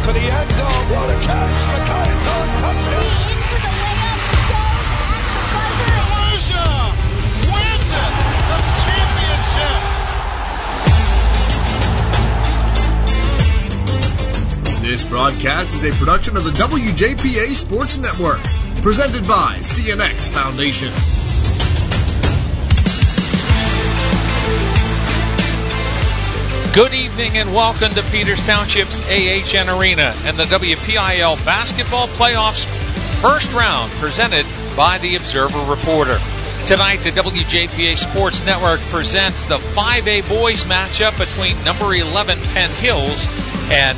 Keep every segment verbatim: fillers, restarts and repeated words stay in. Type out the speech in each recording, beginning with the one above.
to the end zone. What a catch. Mekhi touchdown. Into the layup. Goes at the buzzer. Volusia wins it. The championship. This broadcast is a production of the W J P A Sports Network, presented by C N X Foundation. Good evening and welcome to Peters Township's A H N Arena and the W P I L Basketball Playoffs first round, presented by the Observer Reporter. Tonight, the W J P A Sports Network presents the five A boys matchup between number eleven Penn Hills and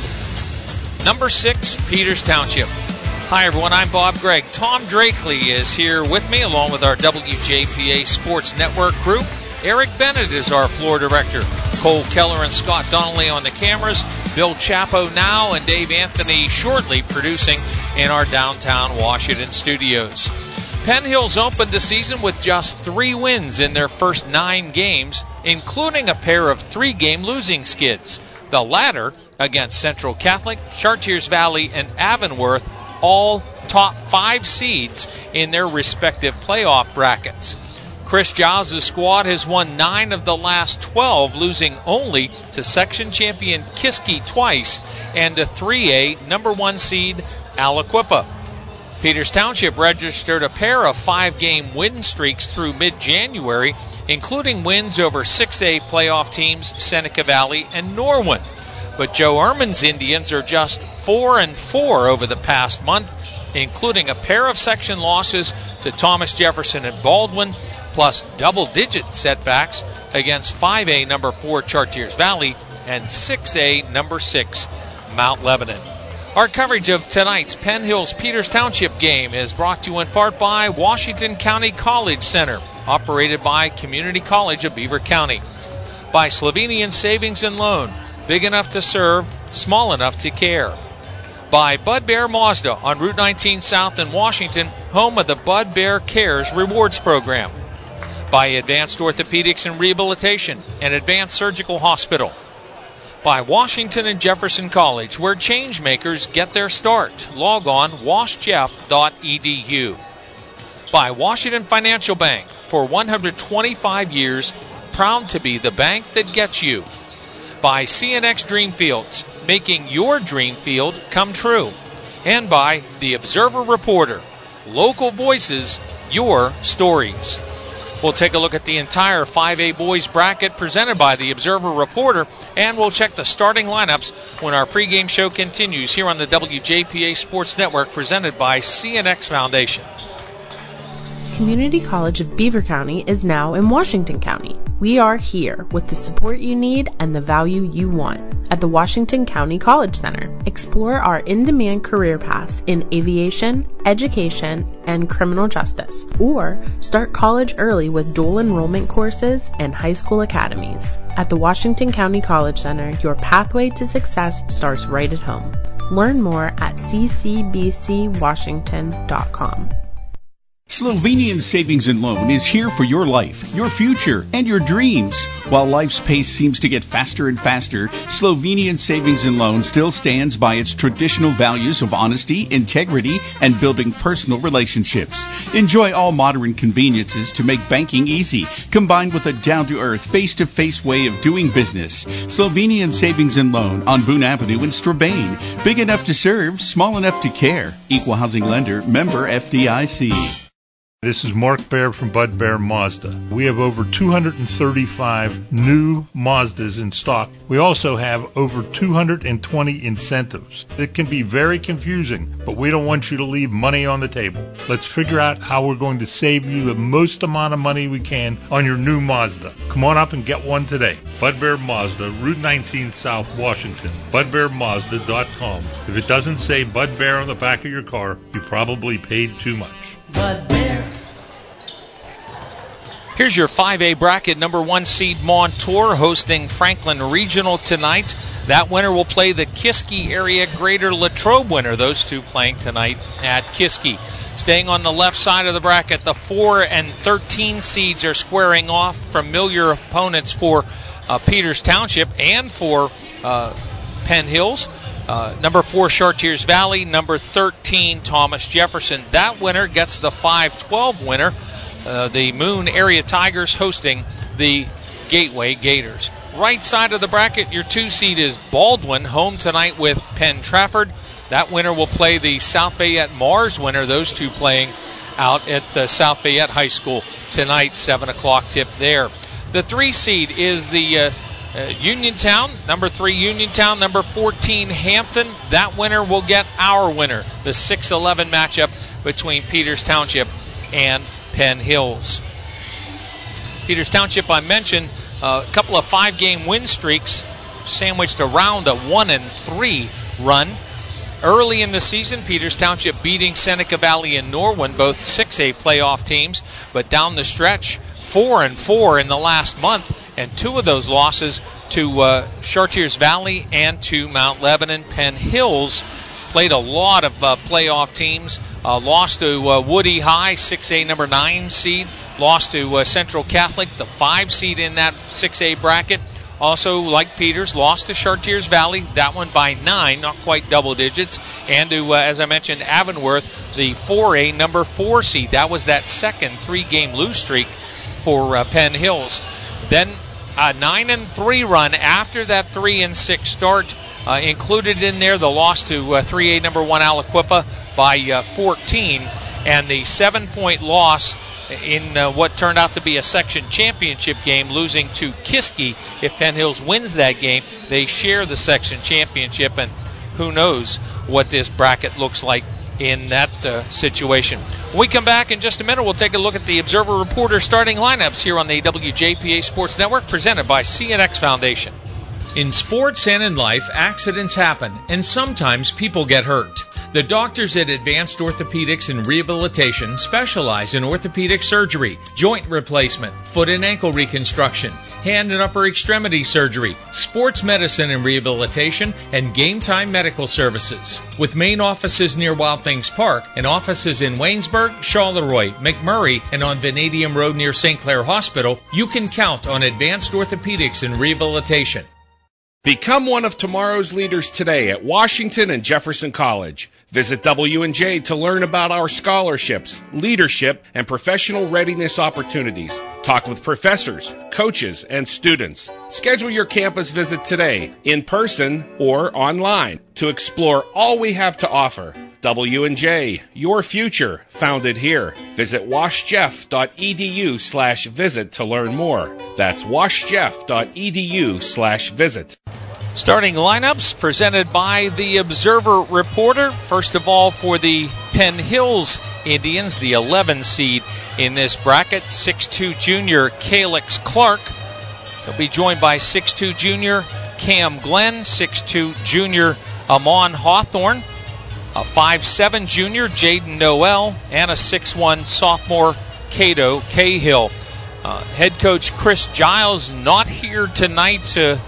number six Peters Township. Hi everyone, I'm Bob Gregg. Tom Drakely is here with me along with our W J P A Sports Network crew. Eric Bennett is our floor director. Cole Keller and Scott Donnelly on the cameras. Bill Chapo now and Dave Anthony shortly producing in our downtown Washington studios. Penn Hills opened the season with just three wins in their first nine games, including a pair of three-game losing skids. The latter against Central Catholic, Chartiers Valley, and Avonworth, all top five seeds in their respective playoff brackets. Chris Giles' squad has won nine of the last twelve, losing only to section champion Kiski twice and to three A number one seed Aliquippa. Peters Township registered a pair of five-game win streaks through mid-January, including wins over six A playoff teams Seneca Valley and Norwin. But Joe Ehrman's Indians are just four and four over the past month, including a pair of section losses to Thomas Jefferson and Baldwin, plus double-digit setbacks against five A number four Chartiers Valley and six A number six Mount Lebanon. Our coverage of tonight's Penn Hills Peters Township game is brought to you in part by Washington County College Center, operated by Community College of Beaver County. By Slovenian Savings and Loan, big enough to serve, small enough to care. By Bud Bear Mazda on Route nineteen South in Washington, home of the Bud Bear Cares Rewards Program. By Advanced Orthopedics and Rehabilitation and Advanced Surgical Hospital. By Washington and Jefferson College, where change makers get their start. Log on wash jeff dot e d u. By Washington Financial Bank, for one hundred twenty-five years, proud to be the bank that gets you. By C N X Dreamfields, making your dream field come true. And by the Observer Reporter, local voices, your stories. We'll take a look at the entire five A boys bracket presented by the Observer Reporter, and we'll check the starting lineups when our pregame show continues here on the W J P A Sports Network, presented by C N X Foundation. Community College of Beaver County is now in Washington County. We are here with the support you need and the value you want. At the Washington County College Center, explore our in-demand career paths in aviation, education, and criminal justice, or start college early with dual enrollment courses and high school academies. At the Washington County College Center, your pathway to success starts right at home. Learn more at c c b c washington dot com. Slovenian Savings and Loan is here for your life, your future, and your dreams. While life's pace seems to get faster and faster, Slovenian Savings and Loan still stands by its traditional values of honesty, integrity, and building personal relationships. Enjoy all modern conveniences to make banking easy, combined with a down-to-earth, face-to-face way of doing business. Slovenian Savings and Loan on Boone Avenue in Strabane. Big enough to serve, small enough to care. Equal housing lender, member F D I C. This is Mark Baer from Bud Bear Mazda. We have over two hundred thirty-five new Mazdas in stock. We also have over two hundred twenty incentives. It can be very confusing, but we don't want you to leave money on the table. Let's figure out how we're going to save you the most amount of money we can on your new Mazda. Come on up and get one today. Bud Bear Mazda, Route nineteen South, Washington. bud bear mazda dot com. If it doesn't say Bud Bear on the back of your car, you probably paid too much. Bud Bear. Here's your five A bracket. Number one seed Montour hosting Franklin Regional tonight. That winner will play the Kiski area Greater Latrobe winner. Those two playing tonight at Kiski. Staying on the left side of the bracket, the four and thirteen seeds are squaring off. Familiar opponents for uh, Peters Township and for uh, Penn Hills. Uh, number four, Chartiers Valley. Number thirteen, Thomas Jefferson. That winner gets the five twelve winner. Uh, the Moon Area Tigers hosting the Gateway Gators. Right side of the bracket, your two seed is Baldwin, home tonight with Penn Trafford. That winner will play the South Fayette Mars winner, those two playing out at the South Fayette High School tonight, seven o'clock tip there. The three seed is the uh, uh, Uniontown, number three Uniontown, number fourteen Hampton. That winner will get our winner, the six eleven matchup between Peters Township and Penn Hills. Peters Township, I mentioned, uh, a couple of five-game win streaks sandwiched around a one and three run. Early in the season, Peters Township beating Seneca Valley and Norwin, both six A playoff teams, but down the stretch, four and four in the last month, and two of those losses to uh, Chartiers Valley and to Mount Lebanon. Penn Hills played a lot of uh, playoff teams, uh, lost to uh, Woody High, six A number nine seed, lost to uh, Central Catholic, the five seed in that six A bracket. Also, like Peters, lost to Chartiers Valley, that one by nine, not quite double digits, and to, uh, as I mentioned, Avonworth, the four A number four seed. That was that second three-game lose streak for uh, Penn Hills. Then a nine and three run after that three and six start. Uh, included in there the loss to uh, three A number one Aliquippa by uh, fourteen, and the seven-point loss in uh, what turned out to be a section championship game, losing to Kiski. If Penn Hills wins that game, they share the section championship, and who knows what this bracket looks like in that uh, situation. When we come back in just a minute, we'll take a look at the Observer Reporter starting lineups here on the W J P A Sports Network, presented by C N X Foundation. In sports and in life, accidents happen, and sometimes people get hurt. The doctors at Advanced Orthopedics and Rehabilitation specialize in orthopedic surgery, joint replacement, foot and ankle reconstruction, hand and upper extremity surgery, sports medicine and rehabilitation, and game time medical services. With main offices near Wild Things Park and offices in Waynesburg, Charleroi, McMurray, and on Vanadium Road near Saint Clair Hospital, you can count on Advanced Orthopedics and Rehabilitation. Become one of tomorrow's leaders today at Washington and Jefferson College. Visit W and J to learn about our scholarships, leadership, and professional readiness opportunities. Talk with professors, coaches, and students. Schedule your campus visit today, in person or online, to explore all we have to offer. W and J, your future, founded here. Visit washjeff.edu slash visit to learn more. That's washjeff.edu slash visit. Starting lineups presented by the Observer Reporter. First of all, for the Penn Hills Indians, the eleven seed in this bracket, six two junior Calix Clark. They'll be joined by six two junior Cam Glenn, six two junior Amon Hawthorne, a five seven junior Jaden Noel, and a six one sophomore Cato Cahill. Uh, head coach Chris Giles not here tonight to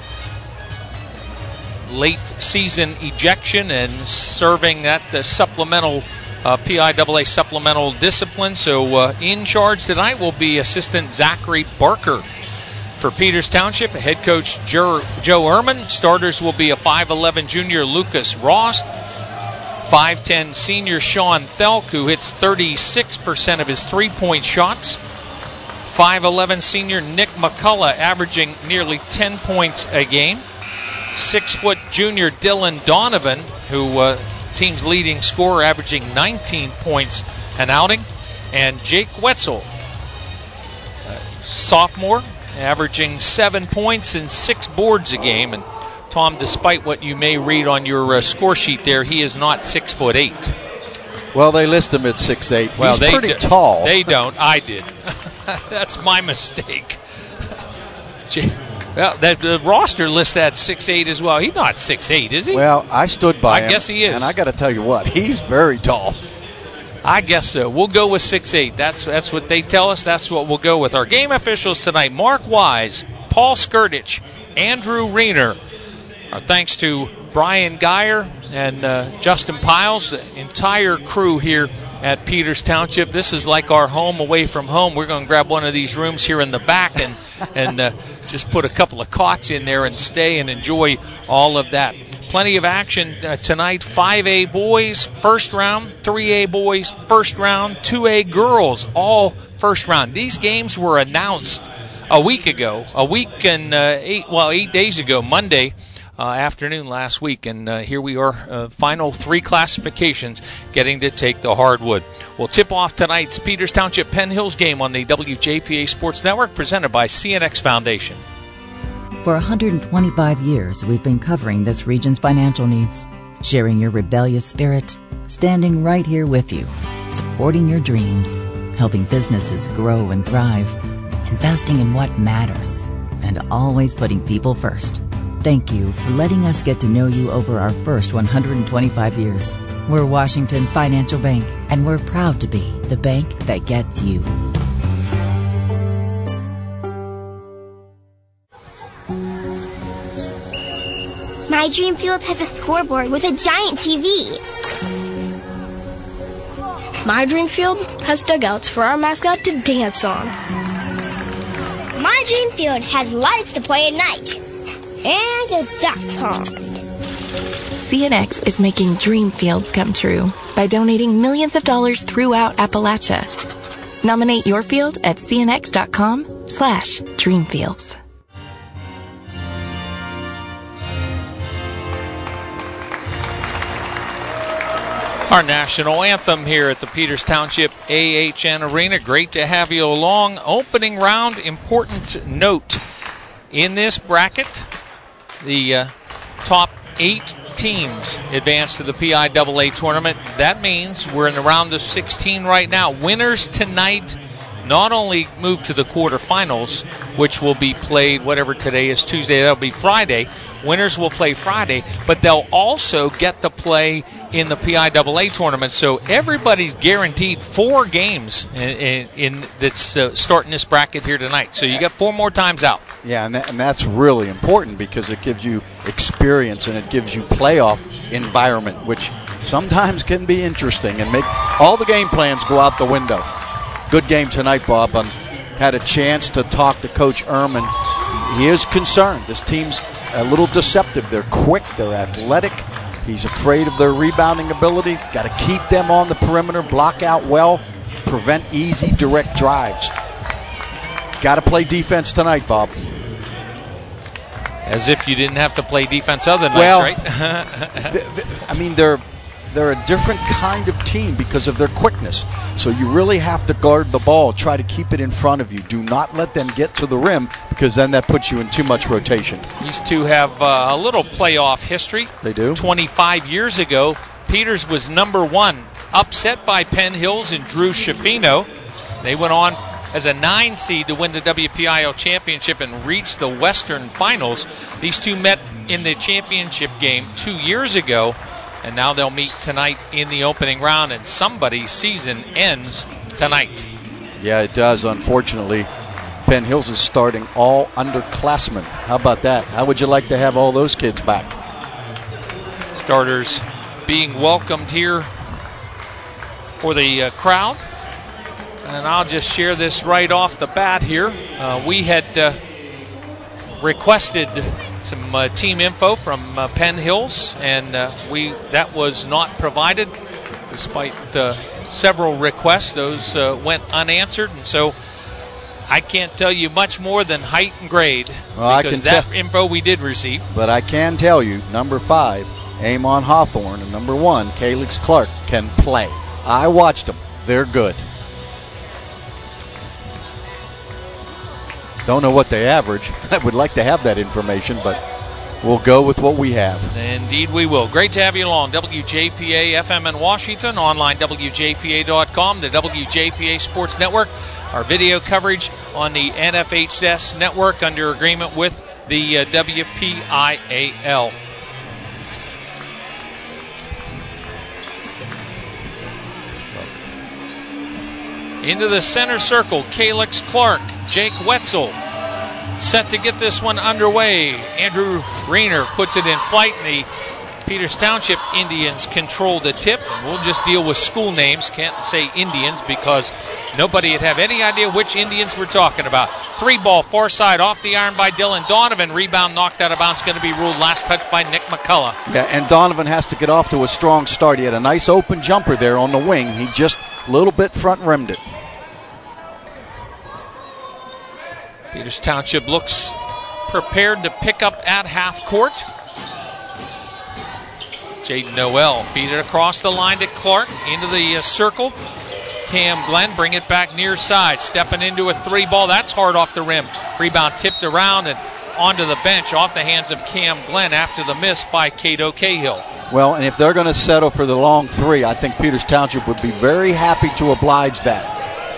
late season ejection and serving that uh, supplemental uh, P I A A supplemental discipline. So uh, in charge tonight will be assistant Zachary Barker. For Peters Township, head coach Joe, Joe Ehrman. Starters will be a five eleven junior Lucas Ross, five ten senior Sean Thelk, who hits thirty-six percent of his three-point shots, five eleven senior Nick McCullough, averaging nearly ten points a game, six foot junior Dylan Donovan, who uh, team's leading scorer, averaging nineteen points an outing, and Jake Wetzel, uh, sophomore, averaging seven points and six boards a game. And Tom, despite what you may read on your uh, score sheet there, he is not six foot eight. Well, they list him at six eight. Well, He's they pretty do, tall. They don't. I did. That's my mistake. Well, that the roster lists that six eight as well. He's not six eight, is he? Well, I stood by I him. I guess he is. And I got to tell you what, he's very tall. I guess so. We'll go with six eight. That's that's what they tell us. That's what we'll go with. Our game officials tonight, Mark Wise, Paul Skirtich, Andrew Reener. Our thanks to Brian Geyer and uh, Justin Piles, the entire crew here at Peters Township. This is like our home away from home. We're going to grab one of these rooms here in the back and, and uh, just put a couple of cots in there and stay and enjoy all of that. Plenty of action uh, tonight. five A boys, first round. three A boys, first round. two A girls, all first round. These games were announced a week ago, a week and uh, eight, well, eight days ago, Monday uh, afternoon last week. And uh, here we are, uh, final three classifications getting to take the hardwood. We'll tip off tonight's Peters Township Penn Hills game on the W J P A Sports Network, presented by C N X Foundation. For one hundred twenty-five years, we've been covering this region's financial needs, sharing your rebellious spirit, standing right here with you, supporting your dreams, helping businesses grow and thrive, investing in what matters, and always putting people first. Thank you for letting us get to know you over our first one hundred twenty-five years. We're Washington Financial Bank, and we're proud to be the bank that gets you. My Dream Field has a scoreboard with a giant T V. My Dream Field has dugouts for our mascot to dance on. My Dream Field has lights to play at night. And a duck pond. C N X is making dream fields come true by donating millions of dollars throughout Appalachia. Nominate your field at cnx.com slash dreamfields. Our national anthem here at the Peters Township A H N Arena. Great to have you along. Opening round, important note. In this bracket, the uh, top eight teams advance to the P I A A tournament. That means we're in the round of sixteen right now. Winners tonight not only move to the quarterfinals, which will be played whatever today is, Tuesday, that'll be Friday. Winners will play Friday, but they'll also get to play in the P I A A tournament. So everybody's guaranteed four games in, in, in that's uh, starting this bracket here tonight. So you got four more times out. Yeah, and, that, and that's really important because it gives you experience and it gives you playoff environment, which sometimes can be interesting and make all the game plans go out the window. Good game tonight, Bob. Um, had a chance to talk to Coach Ehrman. He is concerned. This team's a little deceptive. They're quick. They're athletic. He's afraid of their rebounding ability. Got to keep them on the perimeter, block out well, prevent easy, direct drives. Got to play defense tonight, Bob. As if you didn't have to play defense other nights, well, right? th- th- I mean, they're they're a different kind of team because of their quickness. So you really have to guard the ball, try to keep it in front of you. Do not let them get to the rim because then that puts you in too much rotation. These two have uh, a little playoff history. They do. twenty-five years ago, Peters was number one, upset by Penn Hills and Drew Schifino. They went on as a nine seed to win the W P I L championship and reach the Western Finals. These two met in the championship game two years ago, and now they'll meet tonight in the opening round, and somebody's season ends tonight. Yeah, it does, unfortunately. Penn Hills is starting all underclassmen. How about that? How would you like to have all those kids back? Starters being welcomed here for the uh, crowd. And I'll just share this right off the bat here. Uh, we had uh, requested some uh, team info from uh, Penn Hills, and uh, we that was not provided. Despite uh, several requests, those uh, went unanswered, and so I can't tell you much more than height and grade, well, because I can that te- info we did receive. But I can tell you, number five, Amon Hawthorne, and number one, Calix Clark, can play. I watched them. They're good. Don't know what they average. I would like to have that information, but we'll go with what we have. Indeed we will. Great to have you along. W J P A F M in Washington, online W J P A dot com, the W J P A Sports Network. Our video coverage on the N F H S network under agreement with the uh, W P I A L. Into the center circle, Calix Clark, Jake Wetzel set to get this one underway. Andrew Rayner puts it in flight, and the Peters Township Indians control the tip. And we'll just deal with school names. Can't say Indians because nobody would have any idea which Indians we're talking about. Three ball, far side, off the iron by Dylan Donovan. Rebound knocked out of bounds, going to be ruled last touch by Nick McCullough. Yeah, and Donovan has to get off to a strong start. He had a nice open jumper there on the wing. He just a little bit front rimmed it. Peters Township looks prepared to pick up at half court. Jaden Noel feed it across the line to Clark into the uh, circle. Cam Glenn bring it back near side, stepping into a three ball. That's hard off the rim. Rebound tipped around and onto the bench off the hands of Cam Glenn after the miss by Cato Cahill. Well, and if they're going to settle for the long three, I think Peters Township would be very happy to oblige that.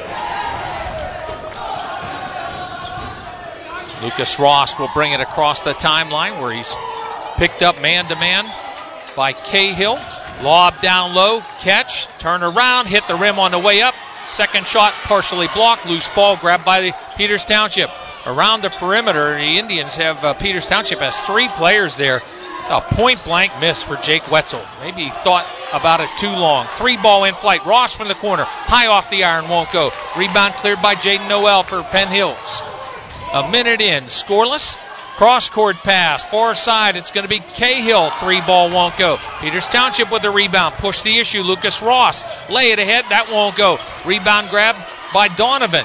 Lucas Ross will bring it across the timeline where he's picked up man-to-man by Cahill. Lob down low, catch, turn around, hit the rim on the way up. Second shot partially blocked, loose ball grabbed by the Peters Township. Around the perimeter, the Indians have, uh, Peters Township has three players there. A point-blank miss for Jake Wetzel. Maybe he thought about it too long. Three ball in flight. Ross from the corner. High off the iron, won't go. Rebound cleared by Jaden Noel for Penn Hills. A minute in, scoreless. Cross-court pass, far side. It's going to be Cahill. Three ball won't go. Peters Township with the rebound. Push the issue. Lucas Ross. Lay it ahead. That won't go. Rebound grab by Donovan.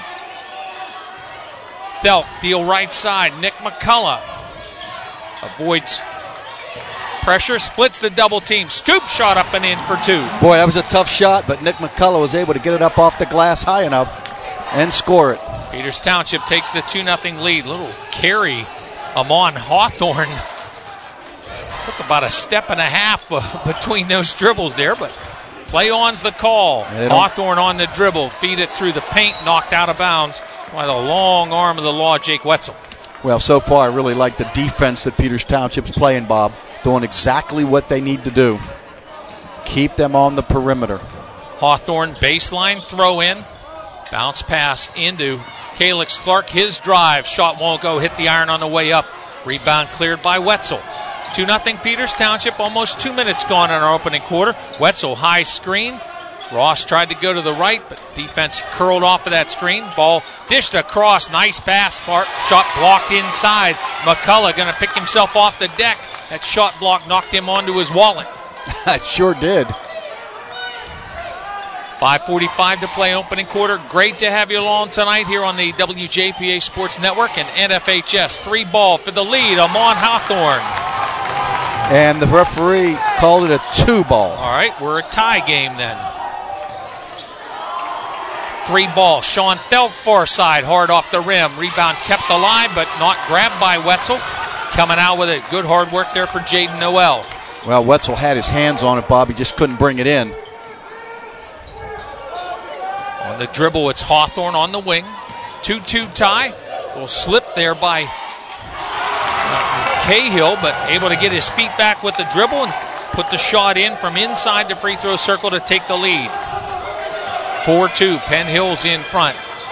Delk, deal right side. Nick McCullough avoids pressure, splits the double team. Scoop shot up and in for two. Boy, that was a tough shot, but Nick McCullough was able to get it up off the glass high enough and score it. Peters Township takes the two nothing lead. Little carry. Amon Hawthorne took about a step and a half uh, between those dribbles there, but play on's the call. Hawthorne on the dribble, feed it through the paint, knocked out of bounds by the long arm of the law, Jake Wetzel. Well, so far I really like the defense that Peters Township's playing, Bob, doing exactly what they need to do. Keep them on the perimeter. Hawthorne baseline throw in, bounce pass into Calix Clark, his drive, shot won't go, hit the iron on the way up. Rebound cleared by Wetzel. two nothing Peters Township, almost two minutes gone in our opening quarter. Wetzel high screen. Ross tried to go to the right, but defense curled off of that screen. Ball dished across, nice pass, shot blocked inside. McCullough going to pick himself off the deck. That shot block knocked him onto his wallet. It sure did. five forty-five to play opening quarter. Great to have you along tonight here on the W J P A Sports Network and N F H S. Three ball for the lead, Amon Hawthorne. And the referee called it a two ball. All right, we're a tie game then. Three ball, Sean Thelk far side, hard off the rim. Rebound kept alive, but not grabbed by Wetzel. Coming out with it. Good hard work there for Jaden Noel. Well, Wetzel had his hands on it, Bob. He just couldn't bring it in. On the dribble, it's Hawthorne on the wing. two two tie. A little slip there by uh, Cahill, but able to get his feet back with the dribble and put the shot in from inside the free throw circle to take the lead. four two, Penn Hills in front.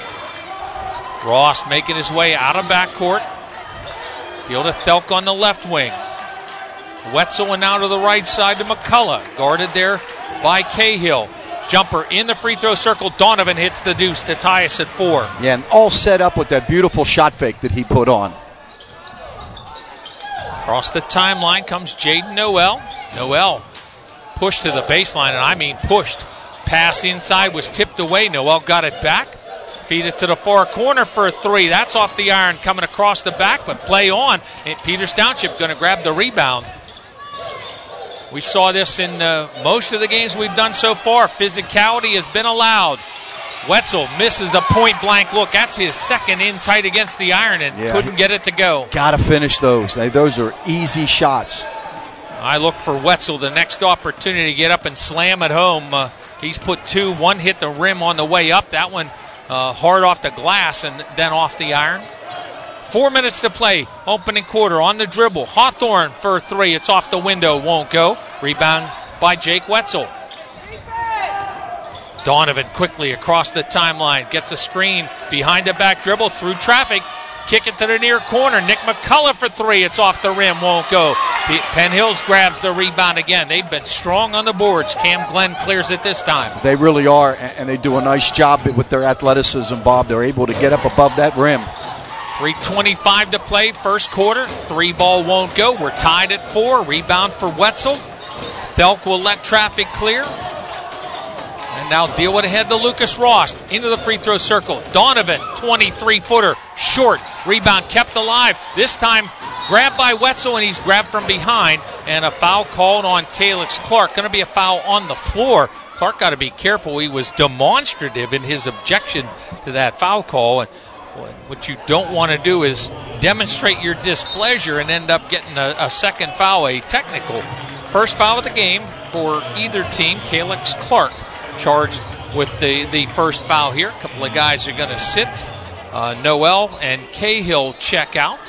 Ross making his way out of backcourt. Field to Thelk on the left wing. Wetzel and now to the right side to McCullough. Guarded there by Cahill. Jumper in the free throw circle. Donovan hits the deuce to tie us at four. Yeah, and all set up with that beautiful shot fake that he put on. Across the timeline comes Jaden Noel. Noel pushed to the baseline, and I mean pushed. Pass inside was tipped away. Noel got it back. Feed it to the far corner for a three. That's off the iron coming across the back, but play on. And Peters Township going to grab the rebound. We saw this in uh, most of the games we've done so far. Physicality has been allowed. Wetzel misses a point-blank look. That's his second in tight against the iron and yeah, couldn't get it to go. Got to finish those. They, those are easy shots. I look for Wetzel the next opportunity to get up and slam it home. Uh, he's put two. One hit the rim on the way up. That one uh, hard off the glass and then off the iron. Four minutes to play. Opening quarter on the dribble. Hawthorne for three. It's off the window. Won't go. Rebound by Jake Wetzel. Donovan quickly across the timeline. Gets a screen behind the back dribble through traffic. Kick it to the near corner. Nick McCullough for three. It's off the rim. Won't go. Penn Hills grabs the rebound again. They've been strong on the boards. Cam Glenn clears it this time. They really are, and they do a nice job with their athleticism, Bob. They're able to get up above that rim. three twenty-five to play, first quarter. Three ball won't go. We're tied at four. Rebound for Wetzel. Thelk will let traffic clear. And now deal it ahead to Lucas Rost. Into the free throw circle. Donovan, twenty-three footer, short. Rebound kept alive. This time grabbed by Wetzel, and he's grabbed from behind. And a foul called on Calix Clark. Going to be a foul on the floor. Clark got to be careful. He was demonstrative in his objection to that foul call. And what you don't want to do is demonstrate your displeasure and end up getting a, a second foul, a technical. First foul of the game for either team. Calix Clark charged with the, the first foul here. A couple of guys are going to sit. Uh, Noel and Cahill check out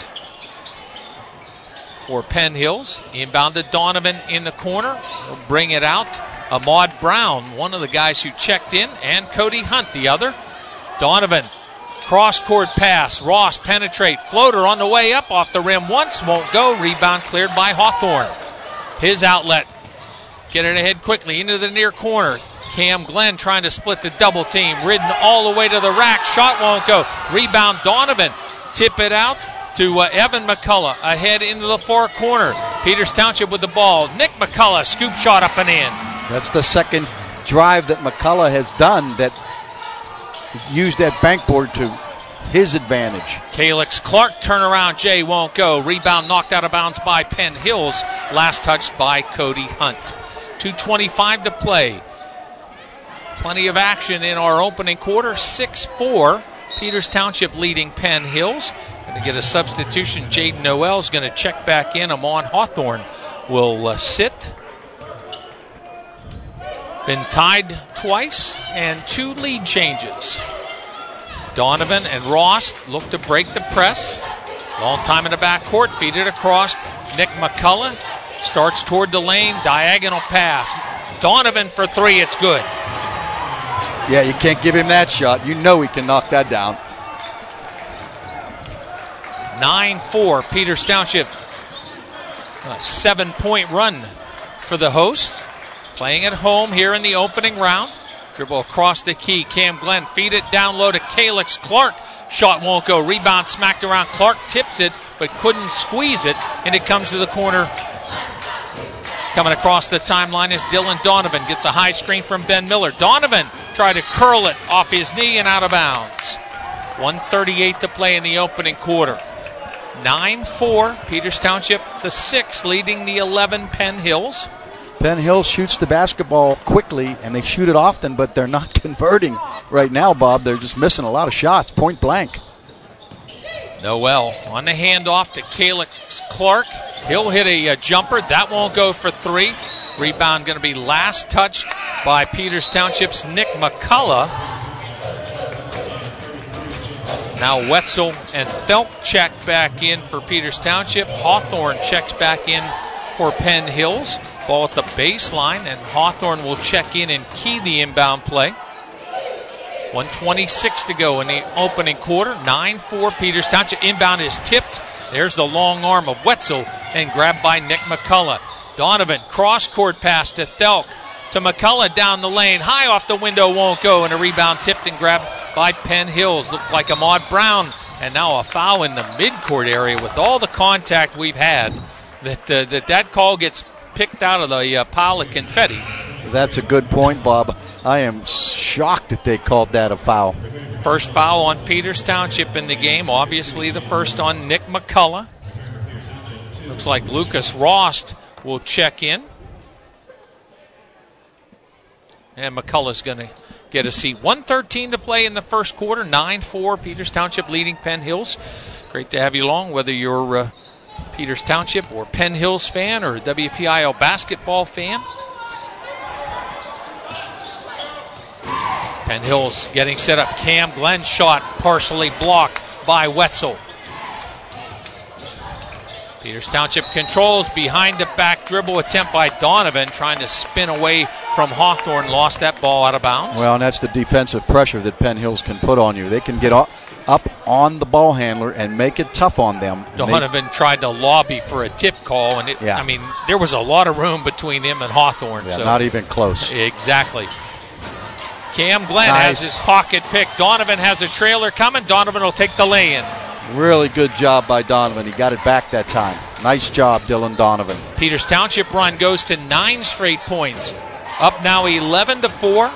for Penn Hills. Inbound to Donovan in the corner. He'll bring it out. Ahmad Brown, one of the guys who checked in, and Cody Hunt, the other. Donovan, cross-court pass. Ross penetrate. Floater on the way up off the rim once. Won't go. Rebound cleared by Hawthorne. His outlet. Get it ahead quickly into the near corner. Cam Glenn trying to split the double team. Ridden all the way to the rack. Shot won't go. Rebound Donovan. Tip it out to uh, Evan McCullough. Ahead into the far corner. Peters Township with the ball. Nick McCullough. Scoop shot up and in. That's the second drive that McCullough has done that used that bankboard to his advantage. Calix Clark turnaround. Jay won't go. Rebound knocked out of bounds by Penn Hills. Last touched by Cody Hunt. two twenty-five to play. Plenty of action in our opening quarter. six four. Peters Township leading Penn Hills. Going to get a substitution. Jaden Noel is going to check back in. Amon Hawthorne will uh, sit. Been tied twice and two lead changes. Donovan and Ross look to break the press. Long time in the backcourt. Feed it across. Nick McCullough starts toward the lane. Diagonal pass. Donovan for three. It's good. Yeah, you can't give him that shot. You know he can knock that down. nine four. Peters Township. A seven-point run for the hosts. Playing at home here in the opening round. Dribble across the key. Cam Glenn feed it down low to Calix Clark. Shot won't go. Rebound smacked around. Clark tips it, but couldn't squeeze it, and it comes to the corner. Coming across the timeline is Dylan Donovan. Gets a high screen from Ben Miller. Donovan tried to curl it off his knee and out of bounds. one thirty-eight to play in the opening quarter. nine four. Peters Township, the six, leading the eleven Penn Hills. Penn Hills shoots the basketball quickly, and they shoot it often, but they're not converting right now, Bob. They're just missing a lot of shots, point blank. Noel on the handoff to Calix Clark. He'll hit a, a jumper. That won't go for three. Rebound going to be last touched by Peters Township's Nick McCullough. Now Wetzel and Thelk check back in for Peters Township. Hawthorne checks back in for Penn Hills. Ball at the baseline, and Hawthorne will check in and key the inbound play. one twenty-six to go in the opening quarter. nine four Peters Township. Inbound is tipped. There's the long arm of Wetzel and grabbed by Nick McCullough. Donovan, cross-court pass to Thelk. To McCullough down the lane. High off the window, won't go. And a rebound tipped and grabbed by Penn Hills. Looked like Ahmad Brown. And now a foul in the midcourt area with all the contact we've had. That uh, that, that call gets picked out of the uh, pile of confetti. That's a good point, Bob. I am shocked that they called that a foul. First foul on Peters Township in the game. Obviously the first on Nick McCullough. Looks like Lucas Rost will check in. And McCullough's going to get a seat. one thirteen to play in the first quarter. nine four. Peters Township leading Penn Hills. Great to have you along, whether you're uh, Peters Township or Penn Hills fan or W P I L basketball fan. Penn Hills getting set up. Cam Glenn shot partially blocked by Wetzel. Peters Township controls behind the back dribble attempt by Donovan, trying to spin away from Hawthorne. Lost that ball out of bounds. Well, and that's the defensive pressure that Penn Hills can put on you. They can get off, up on the ball handler and make it tough on them. Donovan they, tried to lobby for a tip call, and it, yeah. I mean, there was a lot of room between him and Hawthorne. Yeah, so. Not even close. Exactly. Cam Glenn nice. has his pocket pick. Donovan has a trailer coming. Donovan will take the lay-in. Really good job by Donovan. He got it back that time. Nice job, Dylan Donovan. Peters Township run goes to nine straight points. Up now eleven to four.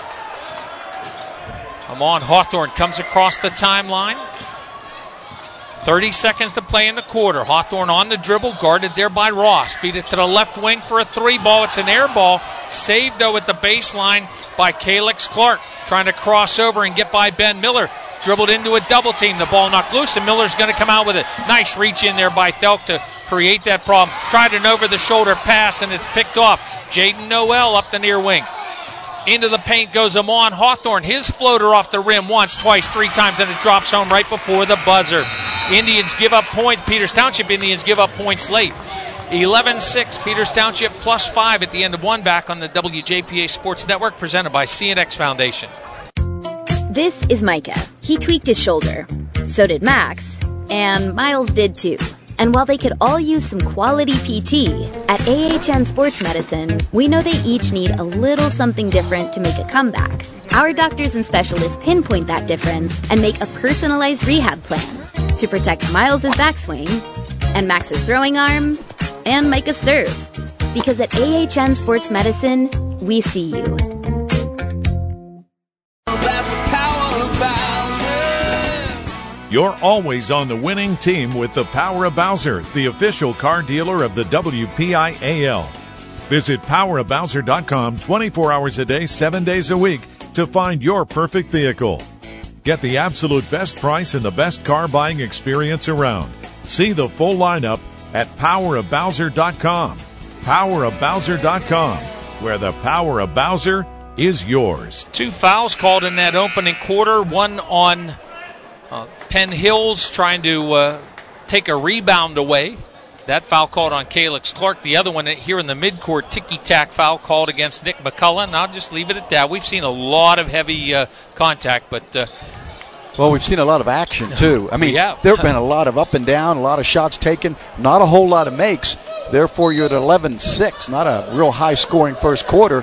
Amon Hawthorne comes across the timeline. thirty seconds to play in the quarter. Hawthorne on the dribble, guarded there by Ross. Feed it to the left wing for a three ball. It's an air ball. Saved, though, at the baseline by Calix Clark. Trying to cross over and get by Ben Miller. Dribbled into a double team. The ball knocked loose, and Miller's going to come out with it. Nice reach in there by Thelk to create that problem. Tried an over-the-shoulder pass, and it's picked off. Jaden Noel up the near wing. Into the paint goes Amon Hawthorne. His floater off the rim once, twice, three times, and it drops home right before the buzzer. Indians give up points. Peters Township Indians give up points late. eleven six, Peters Township plus five at the end of one. Back on the W J P A Sports Network, presented by C N X Foundation. This is Micah. He tweaked his shoulder. So did Max. And Miles did too. And while they could all use some quality P T, at A H N Sports Medicine, we know they each need a little something different to make a comeback. Our doctors and specialists pinpoint that difference and make a personalized rehab plan to protect Miles' backswing and Max's throwing arm and Micah's serve. Because at A H N Sports Medicine, we see you. You're always on the winning team with the Power of Bowser, the official car dealer of the W P I A L. Visit power of bowser dot com twenty-four hours a day, seven days a week to find your perfect vehicle. Get the absolute best price and the best car buying experience around. See the full lineup at power of bowser dot com. power of bowser dot com, where the power of Bowser is yours. Two fouls called in that opening quarter, one on Uh, Penn Hills trying to uh, take a rebound away. That foul called on Calix Clark. The other one here in the midcourt, ticky-tack foul called against Nick McCullough. And I'll just leave it at that. We've seen a lot of heavy uh, contact, but... Uh, well, we've seen a lot of action, too. I mean, yeah. there have been a lot of up and down, a lot of shots taken, not a whole lot of makes. Therefore, you're at eleven six, not a real high-scoring first quarter.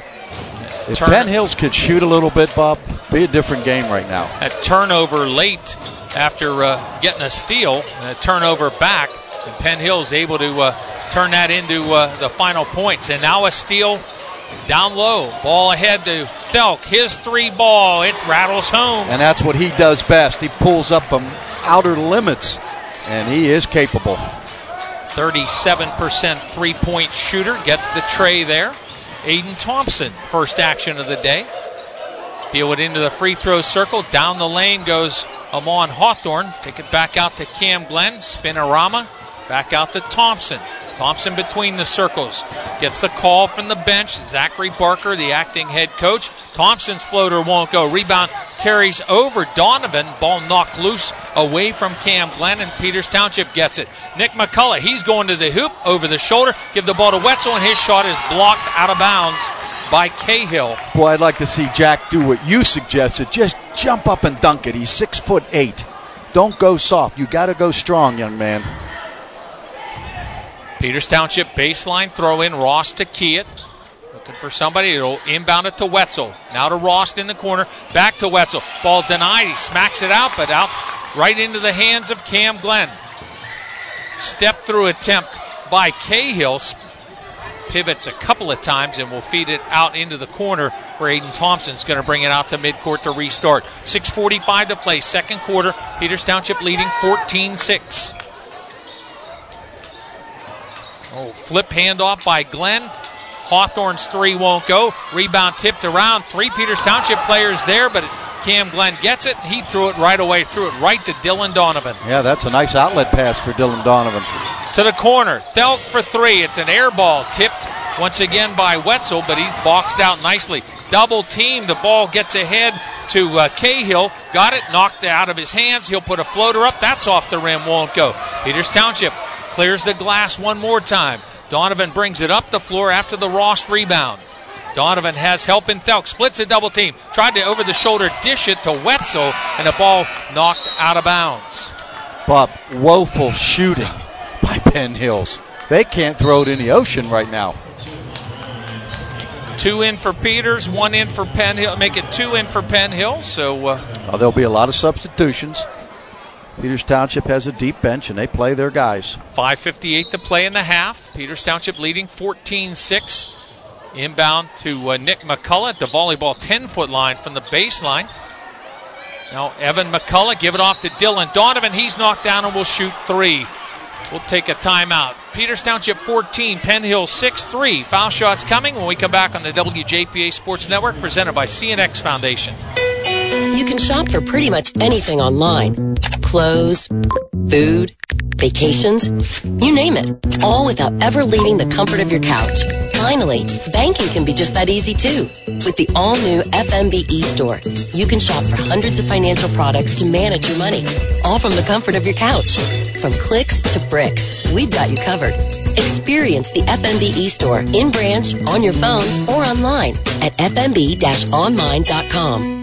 If Turn- Penn Hills could shoot a little bit, Bob, be a different game right now. A turnover late after uh, getting a steal, a turnover back, and Penn Hills able to uh, turn that into uh, the final points. And now a steal down low. Ball ahead to Thelk. His three ball. It rattles home. And that's what he does best. He pulls up from outer limits, and he is capable. thirty-seven percent three-point shooter. Gets the tray there. Aiden Thompson, first action of the day. Deal it into the free throw circle. Down the lane goes Amon Hawthorne. Take it back out to Cam Glenn. Spinorama. Back out to Thompson. Thompson between the circles. Gets the call from the bench. Zachary Barker, the acting head coach. Thompson's floater won't go. Rebound carries over Donovan. Ball knocked loose away from Cam Glenn, and Peters Township gets it. Nick McCullough, he's going to the hoop over the shoulder. Give the ball to Wetzel, and his shot is blocked out of bounds by Cahill. Boy, I'd like to see Jack do what you suggested. Just jump up and dunk it. He's six foot eight. Don't go soft. You got to go strong, young man. Peters Township baseline throw in. Ross to key it. Looking for somebody. It'll inbound it to Wetzel. Now to Ross in the corner. Back to Wetzel. Ball denied. He smacks it out, but out right into the hands of Cam Glenn. Step through attempt by Cahill. Pivots a couple of times and will feed it out into the corner where Aiden Thompson's going to bring it out to midcourt to restart. six forty-five to play, second quarter. Peters Township leading fourteen six. Oh, flip handoff by Glenn. Hawthorne's three won't go. Rebound tipped around. Three Peters Township players there, but Cam Glenn gets it. He threw it right away, threw it right to Dylan Donovan. Yeah, that's a nice outlet pass for Dylan Donovan. To the corner. Thelk for three. It's an air ball tipped once again by Wetzel, but he's boxed out nicely. Double team. The ball gets ahead to uh, Cahill. Got it, knocked it out of his hands. He'll put a floater up. That's off the rim, won't go. Peters Township clears the glass one more time. Donovan brings it up the floor after the Ross rebound. Donovan has help in Thelk. Splits a double team. Tried to over the shoulder dish it to Wetzel, and the ball knocked out of bounds. Bob, woeful shooting by Penn Hills. They can't throw it in the ocean right now. Two in for Peters, one in for Penn Hill. Make it two in for Penn Hill. So uh, well, there'll be a lot of substitutions. Peters Township has a deep bench, and they play their guys. five fifty-eight to play in the half. Peters Township leading fourteen six. Inbound to uh, Nick McCullough at the volleyball ten-foot line from the baseline. Now Evan McCullough give it off to Dylan Donovan. He's knocked down and will shoot three. We'll take a timeout. Peters Township fourteen, Penn Hill six three. Foul shots coming when we come back on the W J P A Sports Network, presented by C N X Foundation. You can shop for pretty much anything online. Clothes, food, vacations, you name it. All without ever leaving the comfort of your couch. Finally, banking can be just that easy too. With the all-new F M B eStore, you can shop for hundreds of financial products to manage your money, all from the comfort of your couch. From clicks to bricks, we've got you covered. Experience the F M B eStore in branch, on your phone, or online at f m b dash online dot com.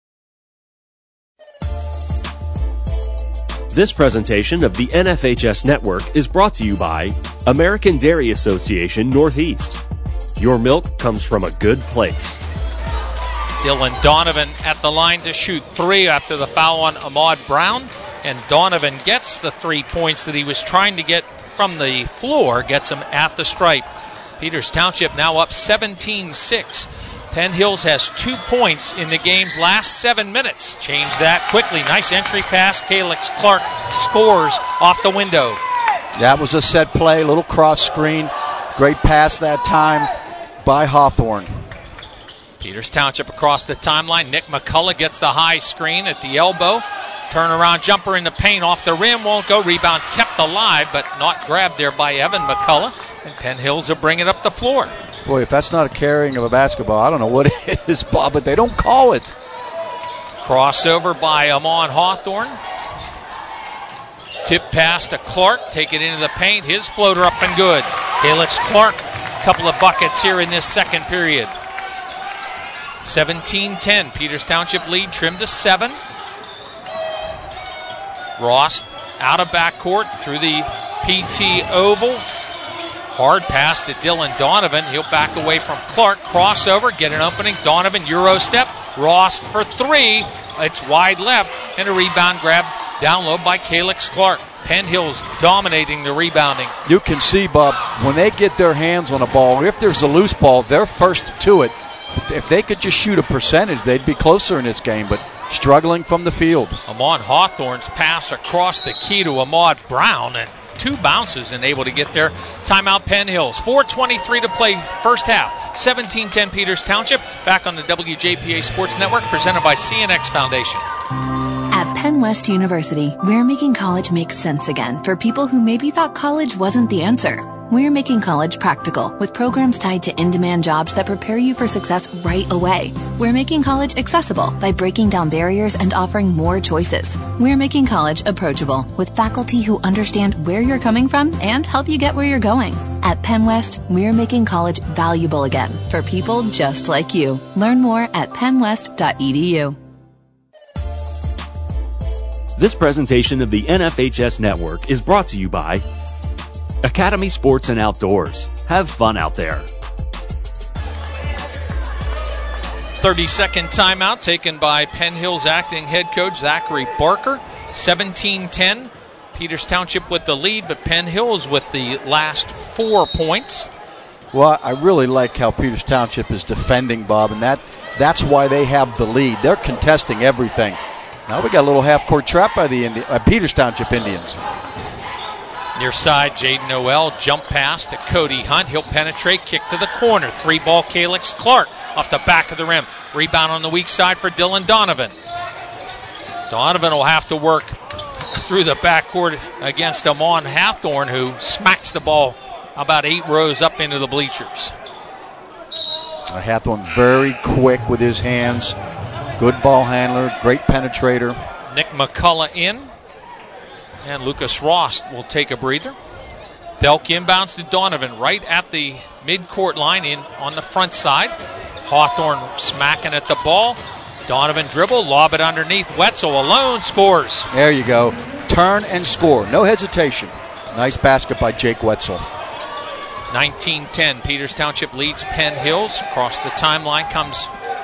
This presentation of the N F H S Network is brought to you by American Dairy Association Northeast. Your milk comes from a good place. Dylan Donovan at the line to shoot three after the foul on Ahmad Brown. And Donovan gets the three points that he was trying to get from the floor, gets them at the stripe. Peters Township now up seventeen six. Penn Hills has two points in the game's last seven minutes. Change that quickly. Nice entry pass. Calix Clark scores off the window. That was a set play, little cross screen. Great pass that time by Hawthorne. Peters Township across the timeline. Nick McCullough gets the high screen at the elbow. Turnaround jumper in the paint off the rim. Won't go. Rebound kept alive, but not grabbed there by Evan McCullough. And Penn Hills will bring it up the floor. Boy, if that's not a carrying of a basketball, I don't know what it is, Bob, but they don't call it. Crossover by Amon Hawthorne. Tip pass to Clark. Take it into the paint. His floater up and good. Calix Clark, a couple of buckets here in this second period. seventeen ten. Peters Township lead trimmed to seven. Ross out of backcourt through the P T oval. Hard pass to Dylan Donovan. He'll back away from Clark. Crossover, get an opening. Donovan Euro step. Ross for three. It's wide left. And a rebound grab down low by Calix Clark. Penn Hills dominating the rebounding. You can see, Bob, when they get their hands on a ball, if there's a loose ball, they're first to it. If they could just shoot a percentage, they'd be closer in this game, but struggling from the field. Amon Hawthorne's pass across the key to Ahmad Brown, and two bounces and able to get there. Timeout Penn Hills. four twenty-three to play first half. seventeen ten Peters Township. Back on the W J P A Sports Network, presented by C N X Foundation. At Penn West University, we're making college make sense again for people who maybe thought college wasn't the answer. We're making college practical with programs tied to in-demand jobs that prepare you for success right away. We're making college accessible by breaking down barriers and offering more choices. We're making college approachable with faculty who understand where you're coming from and help you get where you're going. At Penn West, we're making college valuable again for people just like you. Learn more at penn west dot e d u. This presentation of the N F H S Network is brought to you by Academy Sports and Outdoors. Have fun out there. thirty-second timeout taken by Penn Hills acting head coach Zachary Barker. seventeen ten. Peters Township with the lead, but Penn Hills with the last four points. Well, I really like how Peters Township is defending, Bob, and that that's why they have the lead. They're contesting everything. Now we got a little half-court trap by the Indi- uh, Peters Township Indians. Near side, Jaden Noel, jump pass to Cody Hunt. He'll penetrate, kick to the corner. Three ball, Calix Clark off the back of the rim. Rebound on the weak side for Dylan Donovan. Donovan will have to work through the backcourt against Amon Hawthorne, who smacks the ball about eight rows up into the bleachers. Uh, Hawthorne very quick with his hands. Good ball handler, great penetrator. Nick McCullough in. And Lucas Ross will take a breather. Thelk inbounds to Donovan right at the midcourt line in on the front side. Hawthorne smacking at the ball. Donovan dribble, lob it underneath. Wetzel alone scores. There you go. Turn and score. No hesitation. Nice basket by Jake Wetzel. nineteen ten. Peters Township leads Penn Hills. Across the timeline comes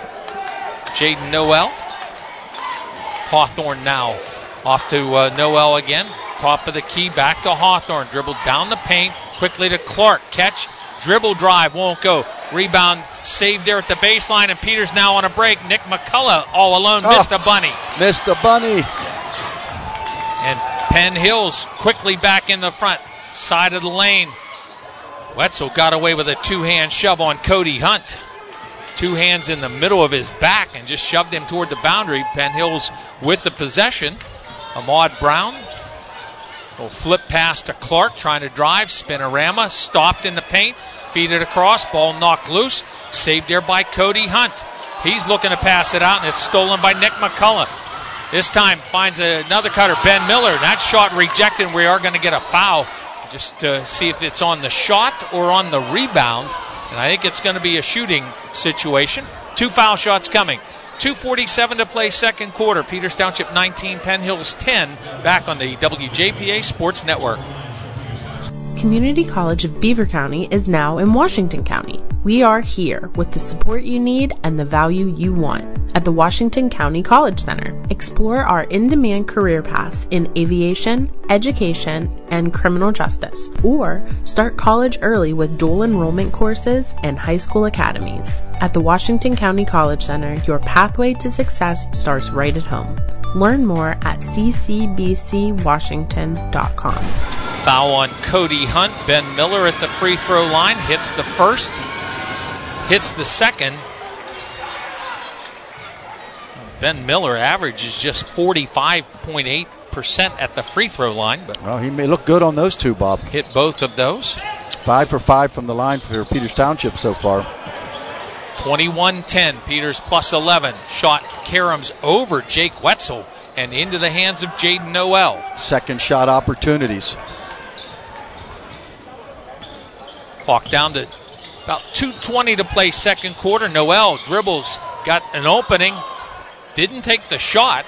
Jaden Noel. Hawthorne now off to uh, Noel again. Top of the key, back to Hawthorne. Dribble down the paint, quickly to Clark. Catch, dribble drive, won't go. Rebound saved there at the baseline, and Peters now on a break. Nick McCullough all alone, oh, missed a bunny. Missed a bunny. And Penn Hills quickly back in the front side of the lane. Wetzel got away with a two-hand shove on Cody Hunt. Two hands in the middle of his back and just shoved him toward the boundary. Penn Hills with the possession. Ahmad Brown will flip pass to Clark, trying to drive. Spinorama stopped in the paint. Feed it across. Ball knocked loose. Saved there by Cody Hunt. He's looking to pass it out, and it's stolen by Nick McCullough. This time finds another cutter, Ben Miller. That shot rejected. We are going to get a foul. Just to see if it's on the shot or on the rebound. And I think it's going to be a shooting situation. Two foul shots coming. two forty-seven to play second quarter. Peters Township nineteen, Penn Hills ten. Back on the W J P A Sports Network. Community College of Beaver County is now in Washington County. We are here with the support you need and the value you want. At the Washington County College Center, explore our in-demand career paths in aviation, education, and criminal justice, or start college early with dual enrollment courses and high school academies. At the Washington County College Center, your pathway to success starts right at home. Learn more at c c b c washington dot com. Foul on Cody Hunt. Ben Miller at the free throw line hits the first, hits the second. Ben Miller averages just forty-five point eight percent at the free throw line. But well, he may look good on those two, Bob. Hit both of those. Five for five from the line for Peters Township so far. twenty-one ten, Peters plus eleven. Shot caroms over Jake Wetzel and into the hands of Jaden Noel. Second shot opportunities. Clock down to about two twenty to play second quarter. Noel dribbles, got an opening, didn't take the shot.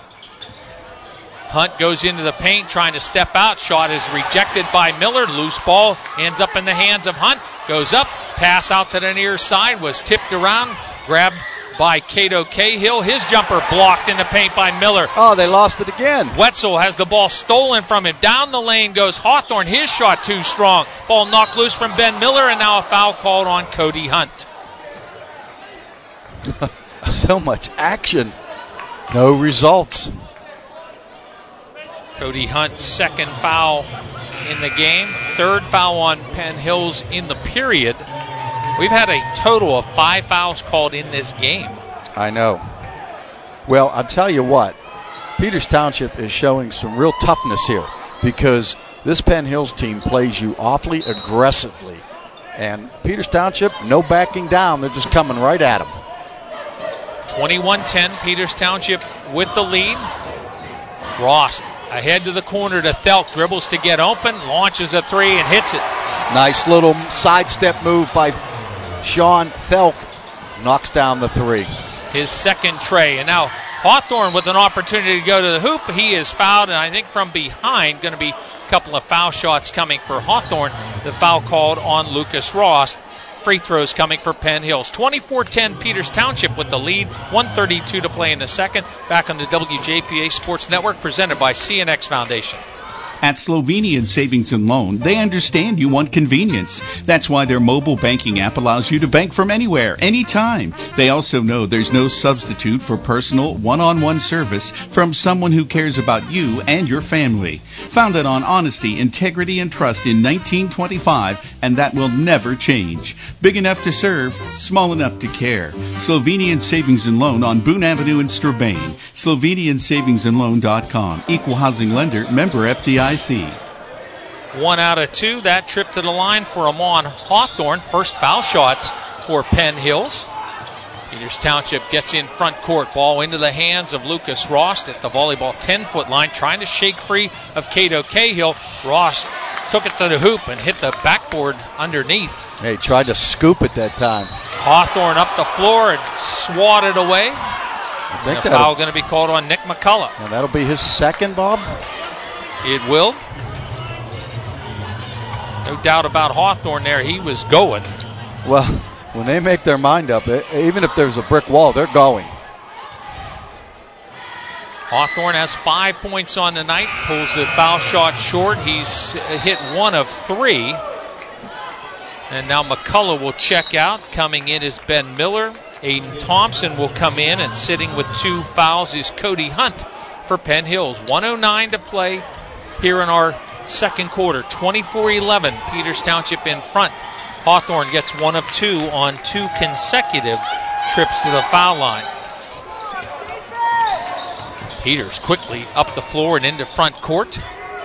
Hunt goes into the paint trying to step out. Shot is rejected by Miller. Loose ball ends up in the hands of Hunt. Goes up, pass out to the near side, was tipped around, grabbed by Cato Cahill. His jumper blocked in the paint by Miller. Oh, they lost it again. Wetzel has the ball stolen from him. Down the lane goes Hawthorne. His shot too strong. Ball knocked loose from Ben Miller, and now a foul called on Cody Hunt. So much action. No results. Cody Hunt's second foul in the game. Third foul on Penn Hills in the period. We've had a total of five fouls called in this game. I know. Well, I'll tell you what. Peters Township is showing some real toughness here because this Penn Hills team plays you awfully aggressively. And Peters Township, no backing down. They're just coming right at them. twenty-one ten, Peters Township with the lead. Rost ahead to the corner to Thelk. Dribbles to get open, launches a three and hits it. Nice little sidestep move by Sean Thelk. Knocks down the three. His second tray. And now Hawthorne with an opportunity to go to the hoop. He is fouled, and I think from behind, going to be a couple of foul shots coming for Hawthorne. The foul called on Lucas Rost. Free throws coming for Penn Hills. twenty-four ten Peters Township with the lead. one thirty-two to play in the second. Back on the W J P A Sports Network, presented by C N X Foundation. At Slovenian Savings and Loan, they understand you want convenience. That's why their mobile banking app allows you to bank from anywhere, anytime. They also know there's no substitute for personal, one-on-one service from someone who cares about you and your family. Founded on honesty, integrity, and trust in nineteen twenty-five, and that will never change. Big enough to serve, small enough to care. Slovenian Savings and Loan on Boone Avenue in Strabane. Slovenian Savings and Loan dot com. Equal housing lender, member F D I C. One out of two. That trip to the line for Amon Hawthorne. First foul shots for Penn Hills. Peters Township gets in front court. Ball into the hands of Lucas Rost at the volleyball ten-foot line, trying to shake free of Cato Cahill. Rost took it to the hoop and hit the backboard underneath. Hey, tried to scoop it that time. Hawthorne up the floor and swatted away. I think and a foul going to be called on Nick McCullough. And that'll be his second, Bob? It will. No doubt about Hawthorne there. He was going. Well, when they make their mind up, even if there's a brick wall, they're going. Hawthorne has five points on the night, pulls the foul shot short. He's hit one of three. And now McCullough will check out. Coming in is Ben Miller. Aiden Thompson will come in, and sitting with two fouls is Cody Hunt for Penn Hills. one oh nine to play here in our second quarter. twenty-four eleven, Peters Township in front. Hawthorne gets one of two on two consecutive trips to the foul line. Peters quickly up the floor and into front court.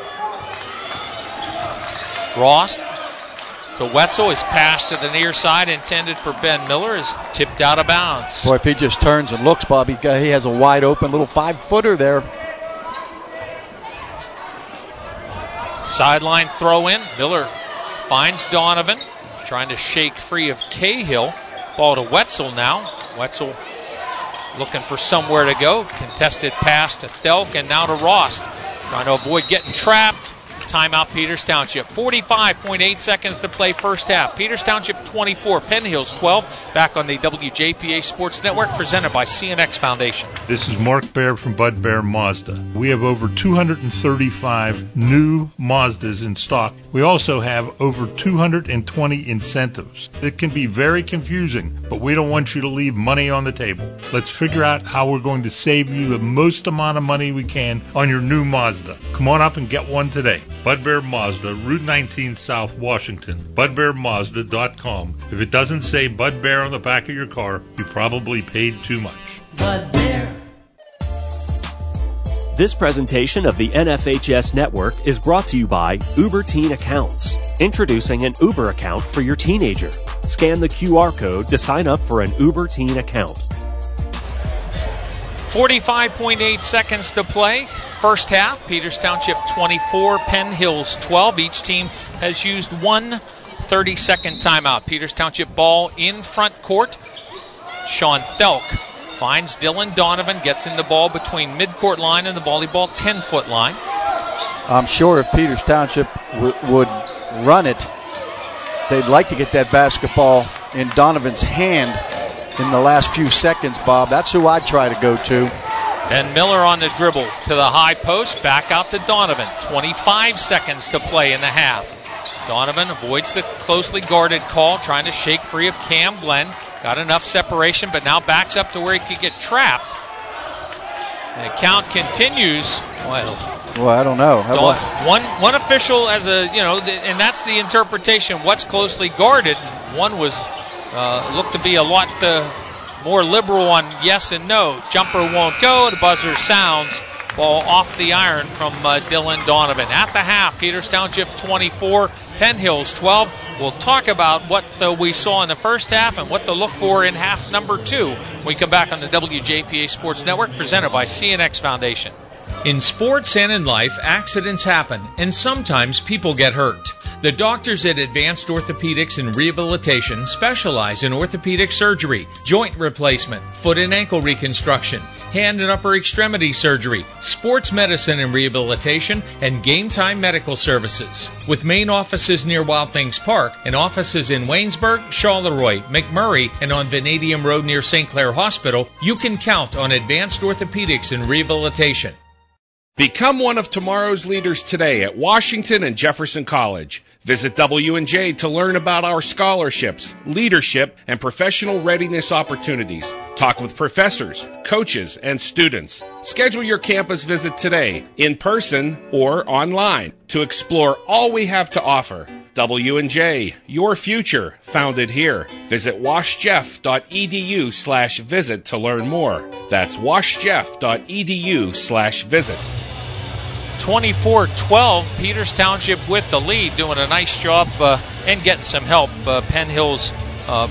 Ross to Wetzel. His pass to the near side intended for Ben Miller is tipped out of bounds. Boy, if he just turns and looks, Bob, he, he has a wide open little five-footer there. Sideline throw in. Miller finds Donovan, trying to shake free of Cahill. Ball to Wetzel now. Wetzel looking for somewhere to go. Contested pass to Thelk and now to Ross. Trying to avoid getting trapped. Timeout, Peters Township. forty-five point eight seconds to play first half. Peters Township twenty-four, Penn Hills twelve. Back on the W J P A Sports Network, presented by C N X Foundation. This is Mark Baird from Bud Bear Mazda. We have over two hundred thirty-five new Mazdas in stock. We also have over two hundred twenty incentives. It can be very confusing, but we don't want you to leave money on the table. Let's figure out how we're going to save you the most amount of money we can on your new Mazda. Come on up and get one today. Bud Bear Mazda, Route nineteen South, Washington. Bud Bear Mazda dot com. If it doesn't say Bud Bear on the back of your car, you probably paid too much. Bud Bear. This presentation of the N F H S Network is brought to you by Uber Teen Accounts. Introducing an Uber account for your teenager. Scan the Q R code to sign up for an Uber Teen account. forty-five point eight seconds to play. First half, Peters Township twenty-four, Penn Hills twelve. Each team has used one thirty-second timeout. Peters Township ball in front court. Sean Thelk finds Dylan Donovan, gets in the ball between midcourt line and the volleyball ten-foot line. I'm sure if Peters Township w- would run it, they'd like to get that basketball in Donovan's hand in the last few seconds, Bob. That's who I'd try to go to. And Miller on the dribble to the high post, back out to Donovan. twenty-five seconds to play in the half. Donovan avoids the closely guarded call, trying to shake free of Cam Glenn. Got enough separation, but now backs up to where he could get trapped. And the count continues. Well, well I don't know. How Don, about... one one official as a, you know, and that's the interpretation. What's closely guarded? One was uh, looked to be a lot uh, more liberal on yes and no. Jumper won't go. The buzzer sounds. Ball off the iron from uh, Dylan Donovan. At the half, Peters Township twenty-four, Penn Hills twelve. We'll talk about what uh, we saw in the first half and what to look for in half number two when we come back on the W J P A Sports Network, presented by C N X Foundation. In sports and in life, accidents happen, and sometimes people get hurt. The doctors at Advanced Orthopedics and Rehabilitation specialize in orthopedic surgery, joint replacement, foot and ankle reconstruction, hand and upper extremity surgery, sports medicine and rehabilitation, and game time medical services. With main offices near Wild Things Park and offices in Waynesburg, Charleroi, McMurray, and on Vanadium Road near Saint Clair Hospital, you can count on Advanced Orthopedics and Rehabilitation. Become one of tomorrow's leaders today at Washington and Jefferson College. Visit W and J to learn about our scholarships, leadership, and professional readiness opportunities. Talk with professors, coaches, and students. Schedule your campus visit today, in person or online, to explore all we have to offer. W and J, your future, founded here. Visit washjeff.edu slash visit to learn more. That's washjeff.edu slash visit. twenty-four twelve, Peters Township with the lead, doing a nice job uh, and getting some help. Uh, Penn Hills uh,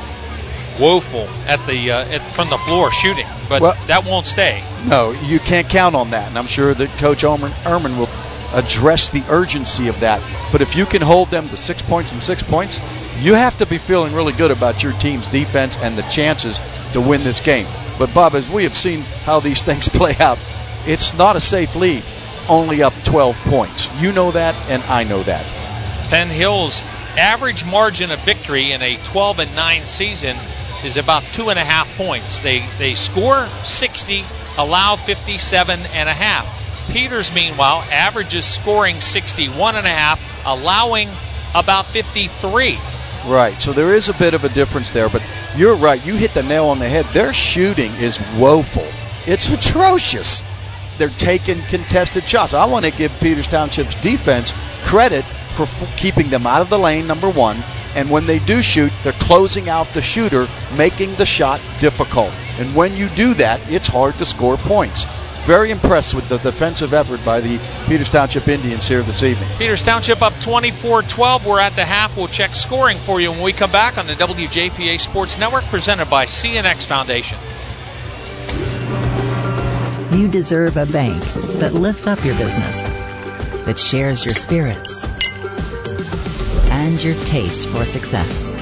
woeful at the uh, at, from the floor shooting, but well, that won't stay. No, you can't count on that, and I'm sure that Coach Erman, Erman will address the urgency of that. But if you can hold them to six points and six points, you have to be feeling really good about your team's defense and the chances to win this game. But, Bob, as we have seen how these things play out, it's not a safe lead, only up twelve points. You know that, and I know that. Penn Hill's average margin of victory in a twelve and nine season is about two and a half points. They they score sixty, allow fifty-seven and a half. Peters, meanwhile, averages scoring sixty-one and a half, allowing about fifty-three. Right, so there is a bit of a difference there, but you're right. You hit the nail on the head. Their shooting is woeful. It's atrocious. They're taking contested shots. I want to give Peters Township's defense credit for f- keeping them out of the lane, number one, and when they do shoot, they're closing out the shooter, making the shot difficult. And when you do that, it's hard to score points. Very impressed with the defensive effort by the Peters Township Indians here this evening. Peters Township up twenty-four twelve. We're at the half. We'll check scoring for you when we come back on the W J P A Sports Network, presented by C N X Foundation. You deserve a bank that lifts up your business, that shares your spirits and your taste for success.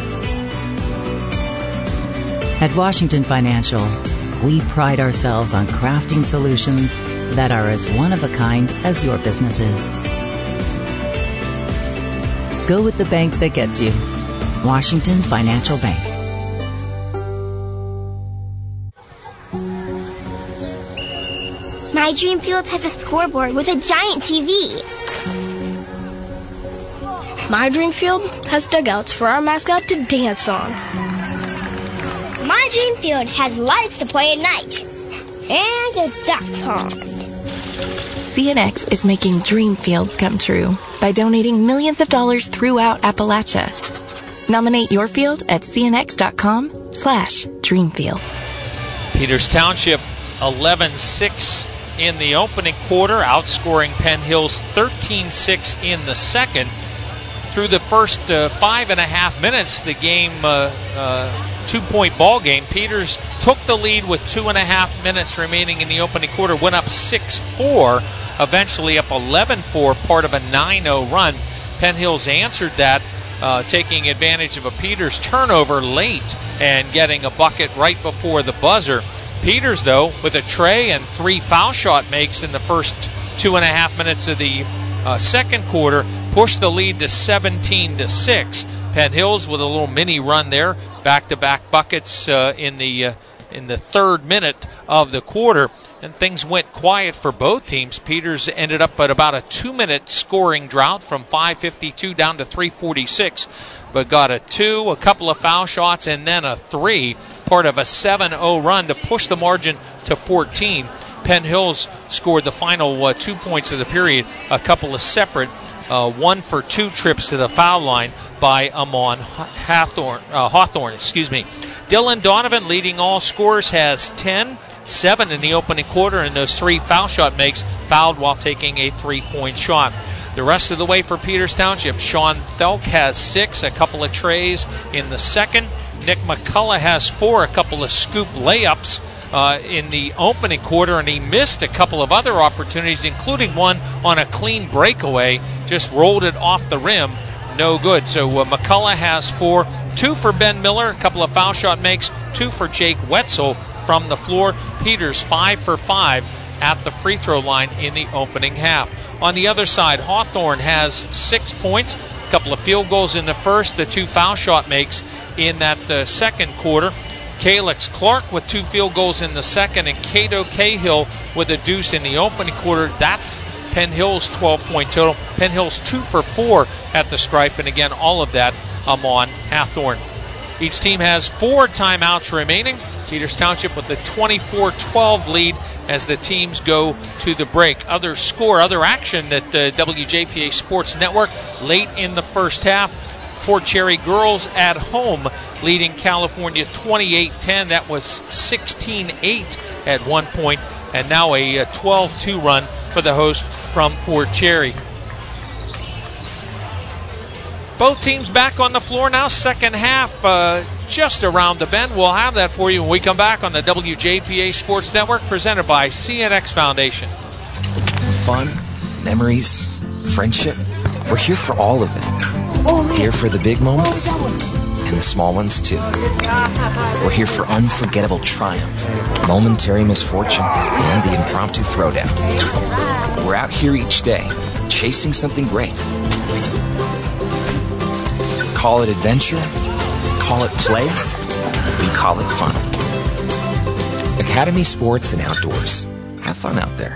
At Washington Financial, we pride ourselves on crafting solutions that are as one-of-a-kind as your business is. Go with the bank that gets you. Washington Financial Bank. My Dream Field has a scoreboard with a giant T V. My Dream Field has dugouts for our mascot to dance on. My Dream Field has lights to play at night. And a duck pond. C N X is making dream fields come true by donating millions of dollars throughout Appalachia. Nominate your field at cnx.com slash dreamfields. Peters Township eleven six in the opening quarter, outscoring Penn Hills thirteen six in the second. Through the first uh, five and a half minutes, the game, uh, uh, two-point ball game, Peters took the lead with two and a half minutes remaining in the opening quarter, went up six four, eventually up eleven four, part of a nine oh run. Penn Hills answered that, uh, taking advantage of a Peters turnover late and getting a bucket right before the buzzer. Peters, though, with a tray and three foul shot makes in the first two and a half minutes of the uh, second quarter, pushed the lead to seventeen to six. Penn Hills with a little mini run there, back-to-back buckets uh, in the uh, in the third minute of the quarter, and things went quiet for both teams. Peters ended up at about a two-minute scoring drought from five fifty-two down to three forty-six, but got a two, a couple of foul shots, and then a three, part of a seven oh run to push the margin to fourteen. Penn Hills scored the final uh, two points of the period, a couple of separate uh, one for two trips to the foul line by Amon Hawthorne. Uh, Hawthorne, excuse me. Dylan Donovan, leading all scorers, has ten, seven in the opening quarter, and those three foul shot makes, fouled while taking a three-point shot. The rest of the way for Peters Township, Sean Thelk has six, a couple of trays in the second. Nick McCullough has four, a couple of scoop layups uh, in the opening quarter, and he missed a couple of other opportunities, including one on a clean breakaway, just rolled it off the rim, no good. So uh, McCullough has four, two for Ben Miller, a couple of foul shot makes, two for Jake Wetzel from the floor. Peters five for five at the free throw line in the opening half. On the other side, Hawthorne has six points, a couple of field goals in the first, the two foul shot makes in that uh, second quarter. Calix Clark with two field goals in the second, and Cato Cahill with a deuce in the opening quarter. That's Penn Hills' twelve-point total. Penn Hills two for four at the stripe, and again, all of that Amon Hawthorne. Each team has four timeouts remaining. Peters Township with the twenty-four twelve lead as the teams go to the break. Other score, other action at uh, W J P A Sports Network late in the first half. Fort Cherry girls at home leading California twenty-eight ten. That was sixteen eight at one point, and now a twelve two run for the host from Fort Cherry. Both teams back on the floor now. Second half uh, just around the bend. We'll have that for you when we come back on the W J P A Sports Network, presented by C N X Foundation. Fun, memories, friendship. We're here for all of it. Here for the big moments and the small ones too. We're here for unforgettable triumph, momentary misfortune, and the impromptu throwdown. We're out here each day, chasing something great. Call it adventure, call it play, we call it fun. Academy Sports and Outdoors. Have fun out there.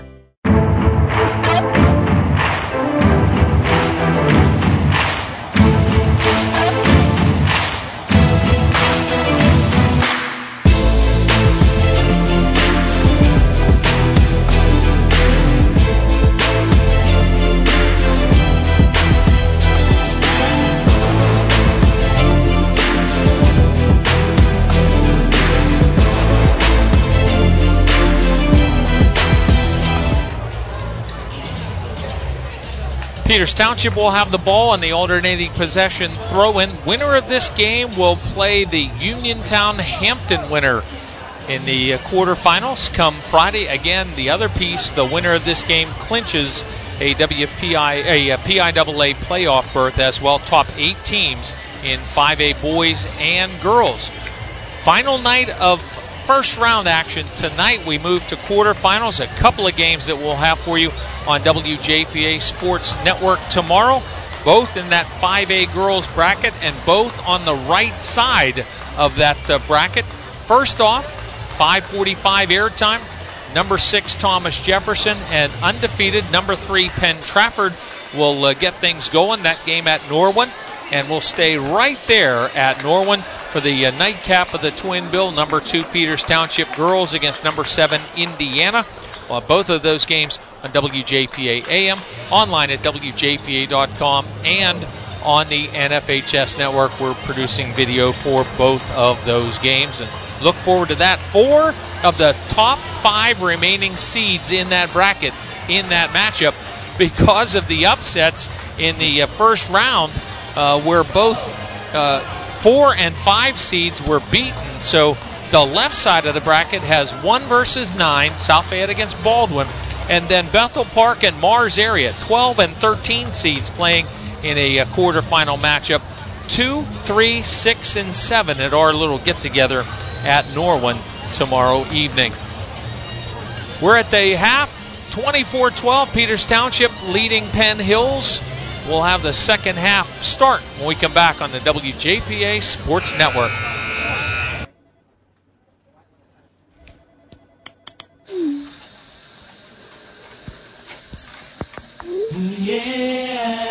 Peters Township will have the ball in the alternating possession throw-in. Winner of this game will play the Uniontown Hampton winner in the quarterfinals come Friday. Again, the other piece, the winner of this game clinches a W P I a, a P I A A playoff berth as well. Top eight teams in five A boys and girls. Final night of first round action tonight. We move to quarterfinals. A couple of games that we'll have for you on W J P A Sports Network tomorrow. Both in that five A girls bracket and both on the right side of that uh, bracket. First off, five forty-five airtime. Number six, Thomas Jefferson, and undefeated number three, Penn Trafford, will uh, get things going. That game at Norwin, and we'll stay right there at Norwin for the uh, nightcap of the Twin Bill. Number two, Peters Township girls against number seven, Indiana. Well, both of those games on W J P A A M, online at W J P A dot com, and on the N F H S network. We're producing video for both of those games, and look forward to that. Four of the top five remaining seeds in that bracket in that matchup, because of the upsets in the uh, first round, uh, where both uh, four and five seeds were beaten. So the left side of the bracket has one versus nine, South Fayette against Baldwin, and then Bethel Park and Mars area, twelve and thirteen seeds playing in a, a quarterfinal matchup. Two, three, six, and seven at our little get-together at Norwin tomorrow evening. We're at the half, twenty-four twelve, Peters Township leading Penn Hills. We'll have the second half start when we come back on the W J P A Sports Network. Yeah.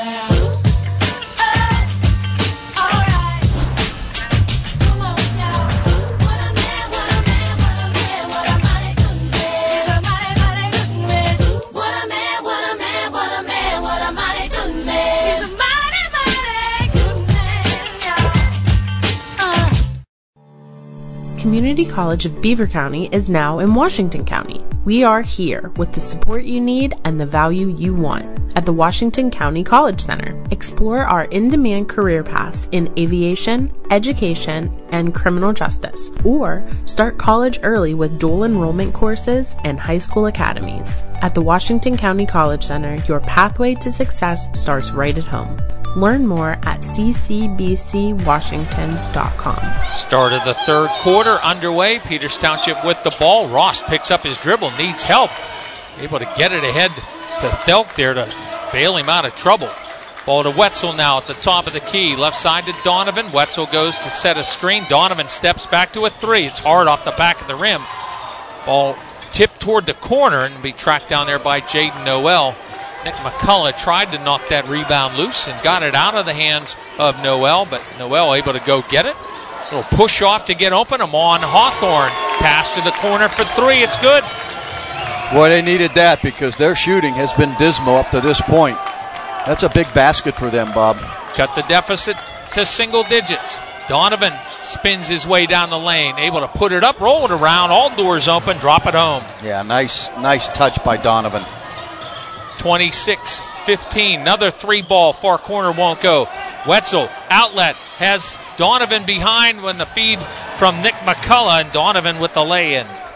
Community College of Beaver County is now in Washington County. We are here with the support you need and the value you want at the Washington County College Center. Explore our in-demand career paths in aviation, education, and criminal justice, or start college early with dual enrollment courses and high school academies. At the Washington County College Center, your pathway to success starts right at home. Learn more at c c b c washington dot com. Start of the third quarter underway. Peters Township with the ball. Ross picks up his dribble, needs help. Able to get it ahead to Thelk there to bail him out of trouble. Ball to Wetzel now at the top of the key. Left side to Donovan. Wetzel goes to set a screen. Donovan steps back to a three. It's hard off the back of the rim. Ball tipped toward the corner and be tracked down there by Jaden Noel. Nick McCullough tried to knock that rebound loose and got it out of the hands of Noel, but Noel able to go get it. A little push off to get open. Amon Hawthorne pass to the corner for three. It's good. Boy, they needed that because their shooting has been dismal up to this point. That's a big basket for them, Bob. Cut the deficit to single digits. Donovan spins his way down the lane, able to put it up, roll it around, all doors open, drop it home. Yeah, nice, nice touch by Donovan. twenty-six fifteen. Another three ball. Far corner won't go. Wetzel, outlet, has Donovan behind when the feed from Nick McCullough, and Donovan with the lay-in.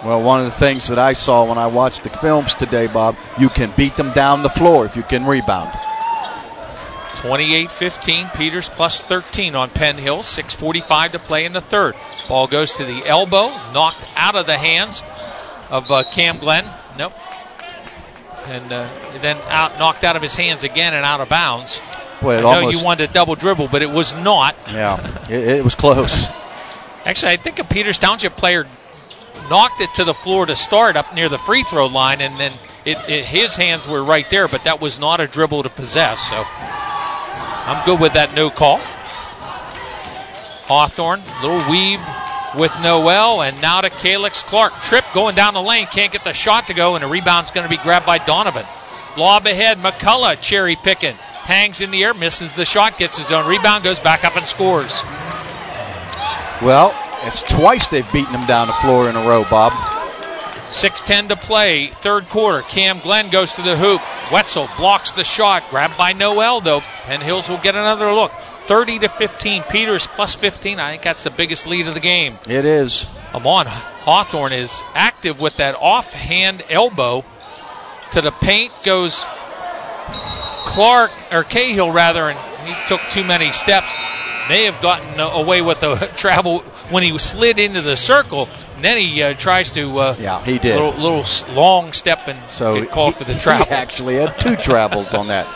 Well, one of the things that I saw when I watched the films today, Bob, you can beat them down the floor if you can rebound. twenty-eight fifteen, Peters plus thirteen on Penn Hill. six forty-five to play in the third. Ball goes to the elbow, knocked out of the hands of uh, Cam Glenn. Nope. And uh, then out, knocked out of his hands again and out of bounds. Boy, it I know almost, you wanted a double dribble, but it was not. Yeah, it, it was close. Actually, I think a Peters Township player knocked it to the floor to start up near the free throw line, and then it, it, his hands were right there, but that was not a dribble to possess. So I'm good with that no call. Hawthorne, little weave with Noel, and now to Calix Clark. Trip going down the lane, can't get the shot to go, and the rebound's going to be grabbed by Donovan. Lob ahead, McCullough cherry picking. Hangs in the air, misses the shot, gets his own rebound, goes back up and scores. Well, it's twice they've beaten him down the floor in a row, Bob. six ten to play, third quarter. Cam Glenn goes to the hoop. Wetzel blocks the shot, grabbed by Noel, though. Penn Hills will get another look. thirty to fifteen, Peters plus fifteen. I think that's the biggest lead of the game. It is. Amon Hawthorne is active with that offhand elbow. To the paint goes Clark, or Cahill rather, and he took too many steps. May have gotten away with the travel when he slid into the circle. And then he uh, tries to uh, yeah, he did. Little, little long step and so get called he, for the travel. He actually had two travels on that.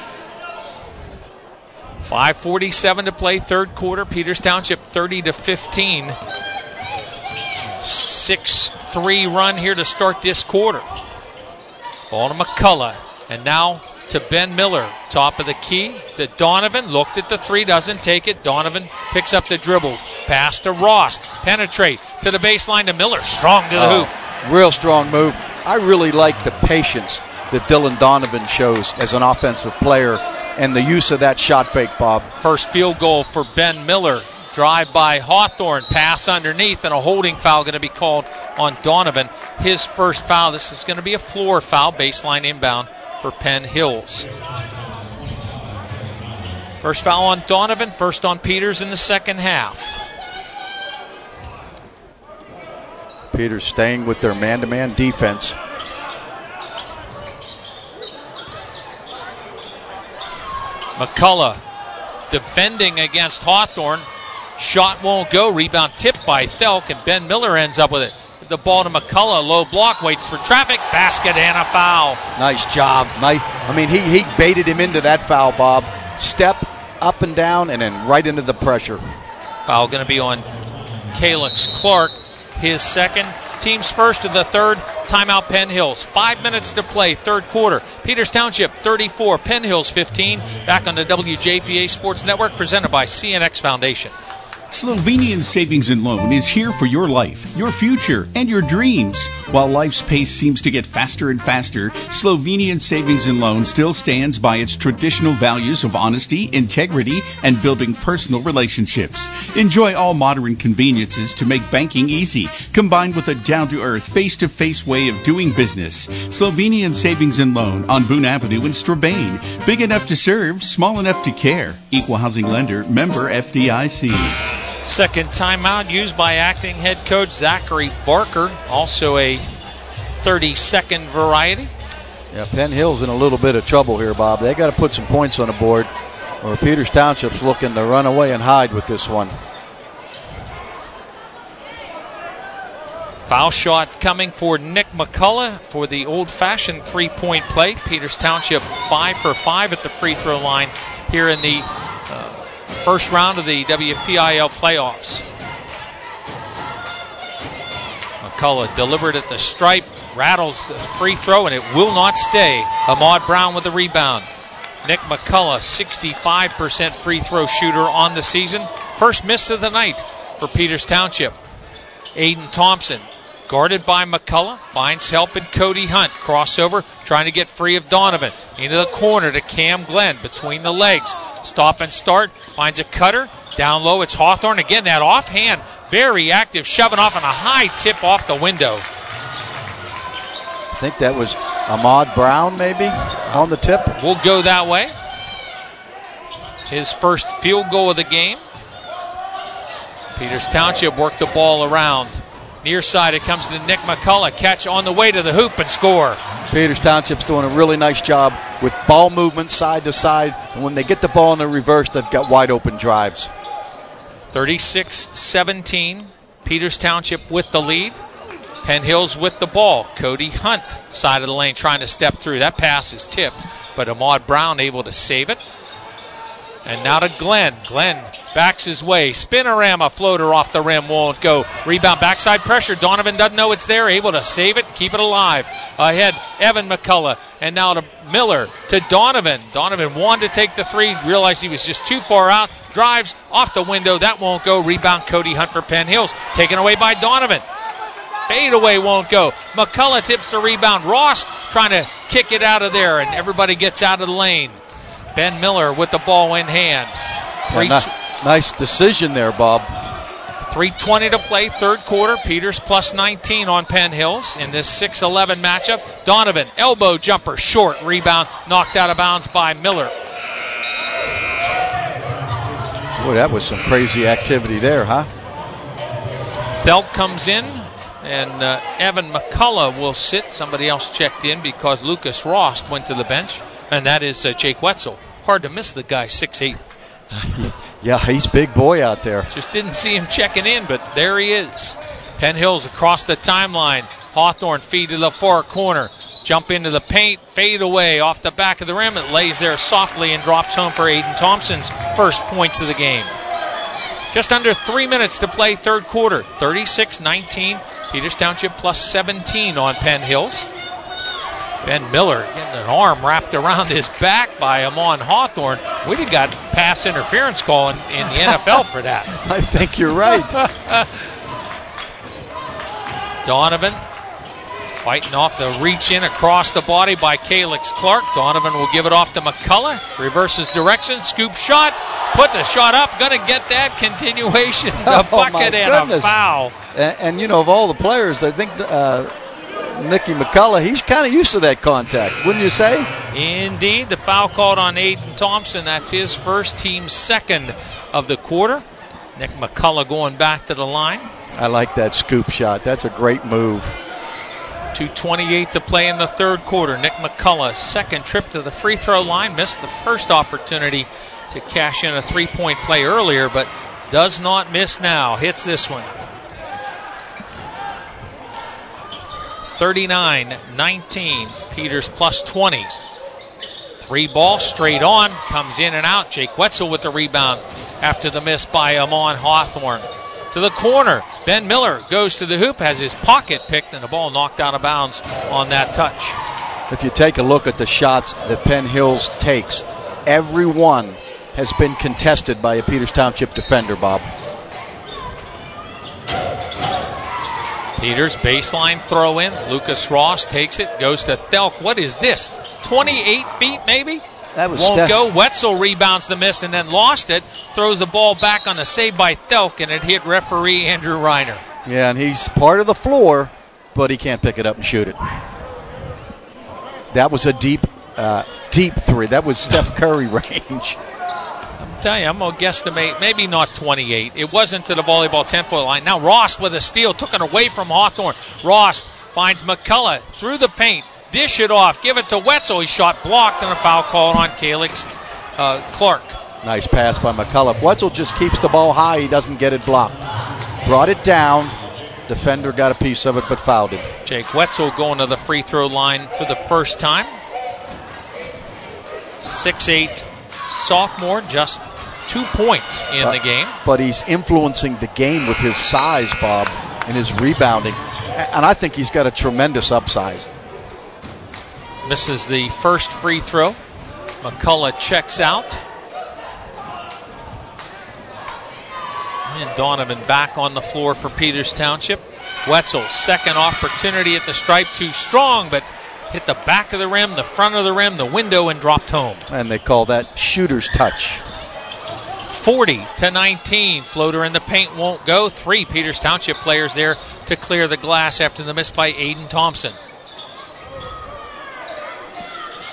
five forty-seven to play, third quarter. Peters Township thirty to fifteen. six three run here to start this quarter. Ball to McCullough, and now to Ben Miller, top of the key to Donovan. Looked at the three, doesn't take it. Donovan picks up the dribble. Pass to Ross. Penetrate to the baseline to Miller. Strong to the oh, hoop. Real strong move. I really like the patience that Dylan Donovan shows as an offensive player and the use of that shot fake, Bob. First field goal for Ben Miller. Drive by Hawthorne. Pass underneath, and a holding foul going to be called on Donovan. His first foul. This is going to be a floor foul, baseline inbound for Penn Hills. First foul on Donovan, first on Peters in the second half. Peters staying with their man-to-man defense. McCullough defending against Hawthorne. Shot won't go. Rebound tipped by Thelk, and Ben Miller ends up with it. The ball to McCullough, low block, waits for traffic, basket and a foul. Nice job. Nice. I mean, he, he baited him into that foul, Bob. Step up and down and then right into the pressure. Foul going to be on Calix Clark. His second, team's first of the third. Timeout Penn Hills. Five minutes to play, third quarter. Peters Township thirty-four, Penn Hills fifteen. Back on the W J P A Sports Network, presented by C N X Foundation. Slovenian Savings and Loan is here for your life, your future, and your dreams. While life's pace seems to get faster and faster, Slovenian Savings and Loan still stands by its traditional values of honesty, integrity, and building personal relationships. Enjoy all modern conveniences to make banking easy, combined with a down-to-earth, face-to-face way of doing business. Slovenian Savings and Loan on Boone Avenue in Strabane. Big enough to serve, small enough to care. Equal housing lender, member F D I C. Second timeout used by acting head coach Zachary Barker, also a thirty-second variety. Yeah, Penn Hill's in a little bit of trouble here, Bob. They got to put some points on the board, or Peters Township's looking to run away and hide with this one. Foul shot coming for Nick McCullough for the old-fashioned three-point play. Peters Township five for five at the free throw line here in the uh, first round of the W P I L playoffs. McCullough delivered at the stripe, rattles the free throw, and it will not stay. Ahmad Brown with the rebound. Nick McCullough, sixty-five percent free throw shooter on the season. First miss of the night for Peters Township. Aiden Thompson, guarded by McCullough, finds help in Cody Hunt. Crossover, trying to get free of Donovan. Into the corner to Cam Glenn, between the legs. Stop and start, finds a cutter. Down low, it's Hawthorne. Again, that offhand, very active, shoving off on a high tip off the window. I think that was Ahmad Brown, maybe, on the tip. We'll go that way. His first field goal of the game. Peters Township worked the ball around. Near side, it comes to Nick McCullough. Catch on the way to the hoop and score. Peters Township's doing a really nice job with ball movement side to side. And when they get the ball in the reverse, they've got wide open drives. thirty-six seventeen. Peters Township with the lead. Penn Hills with the ball. Cody Hunt, side of the lane, trying to step through. That pass is tipped, but Ahmad Brown able to save it. And now to Glenn. Glenn backs his way. Spinorama floater off the rim. Won't go. Rebound backside pressure. Donovan doesn't know it's there. Able to save it. Keep it alive. Ahead, Evan McCullough. And now to Miller. To Donovan. Donovan wanted to take the three. Realized he was just too far out. Drives off the window. That won't go. Rebound Cody Hunt for Penn Hills. Taken away by Donovan. Fade away won't go. McCullough tips the rebound. Ross trying to kick it out of there. And everybody gets out of the lane. Ben Miller with the ball in hand. Three yeah, ni- nice decision there, Bob. three twenty to play, third quarter. Peters plus nineteen on Penn Hills in this six eleven matchup. Donovan, elbow jumper, short. Rebound knocked out of bounds by Miller. Boy, that was some crazy activity there, huh? Thelk comes in, and uh, Evan McCullough will sit. Somebody else checked in because Lucas Ross went to the bench, and that is uh, Jake Wetzel. Hard to miss the guy, six eight. Yeah, he's big boy out there. Just didn't see him checking in, but there he is. Penn Hills across the timeline. Hawthorne feed to the far corner. Jump into the paint, fade away off the back of the rim. It lays there softly and drops home for Aiden Thompson's first points of the game. Just under three minutes to play third quarter. thirty-six nineteen. Peters Township plus seventeen on Penn Hills. Ben Miller getting an arm wrapped around his back by Amon Hawthorne. We'd have got pass interference call in, in the N F L for that. I think you're right. Donovan fighting off the reach in across the body by Calix Clark. Donovan will give it off to McCullough. Reverses direction. Scoop shot. Put the shot up. Going to get that continuation. The oh, bucket and goodness. a foul. And, and, you know, of all the players, I think uh, Nicky McCullough, he's kind of used to that contact, wouldn't you say? Indeed. The foul called on Aiden Thompson. That's his first, team second of the quarter. Nick McCullough going back to the line. I like that scoop shot. That's a great move. two twenty-eight to play in the third quarter. Nick McCullough, second trip to the free throw line. Missed the first opportunity to cash in a three-point play earlier, but does not miss now. Hits this one. thirty-nine nineteen. Peters plus twenty. Three ball straight on. Comes in and out. Jake Wetzel with the rebound after the miss by Amon Hawthorne. To the corner. Ben Miller goes to the hoop, has his pocket picked, and the ball knocked out of bounds on that touch. If you take a look at the shots that Penn Hills takes, every one has been contested by a Peters Township defender, Bob. Peters baseline throw in. Lucas Ross takes it, goes to Thelk. What is this? twenty-eight feet maybe? That was Won't Steph- go. Wetzel rebounds the miss and then lost it. Throws the ball back on a save by Thelk, and it hit referee Andrew Reiner. Yeah, and he's part of the floor, but he can't pick it up and shoot it. That was a deep, uh, deep three. That was Steph Curry range. I'm telling you, I'm going to guesstimate maybe not twenty-eight. It wasn't to the volleyball ten-foot line. Now Ross with a steal, took it away from Hawthorne. Ross finds McCullough through the paint. Dish it off, give it to Wetzel. He shot blocked, and a foul called on Calix uh, Clark. Nice pass by McCullough. If Wetzel just keeps the ball high, he doesn't get it blocked. Brought it down. Defender got a piece of it, but fouled him. Jake Wetzel going to the free throw line for the first time. six eight sophomore, just two points in uh, the game. But he's influencing the game with his size, Bob, and his rebounding. And I think he's got a tremendous upside. Misses the first free throw. McCullough checks out. And Donovan back on the floor for Peters Township. Wetzel, second opportunity at the stripe, too strong, but hit the back of the rim, the front of the rim, the window, and dropped home. And they call that shooter's touch. forty to nineteen. Floater in the paint won't go. Three Peters Township players there to clear the glass after the miss by Aiden Thompson.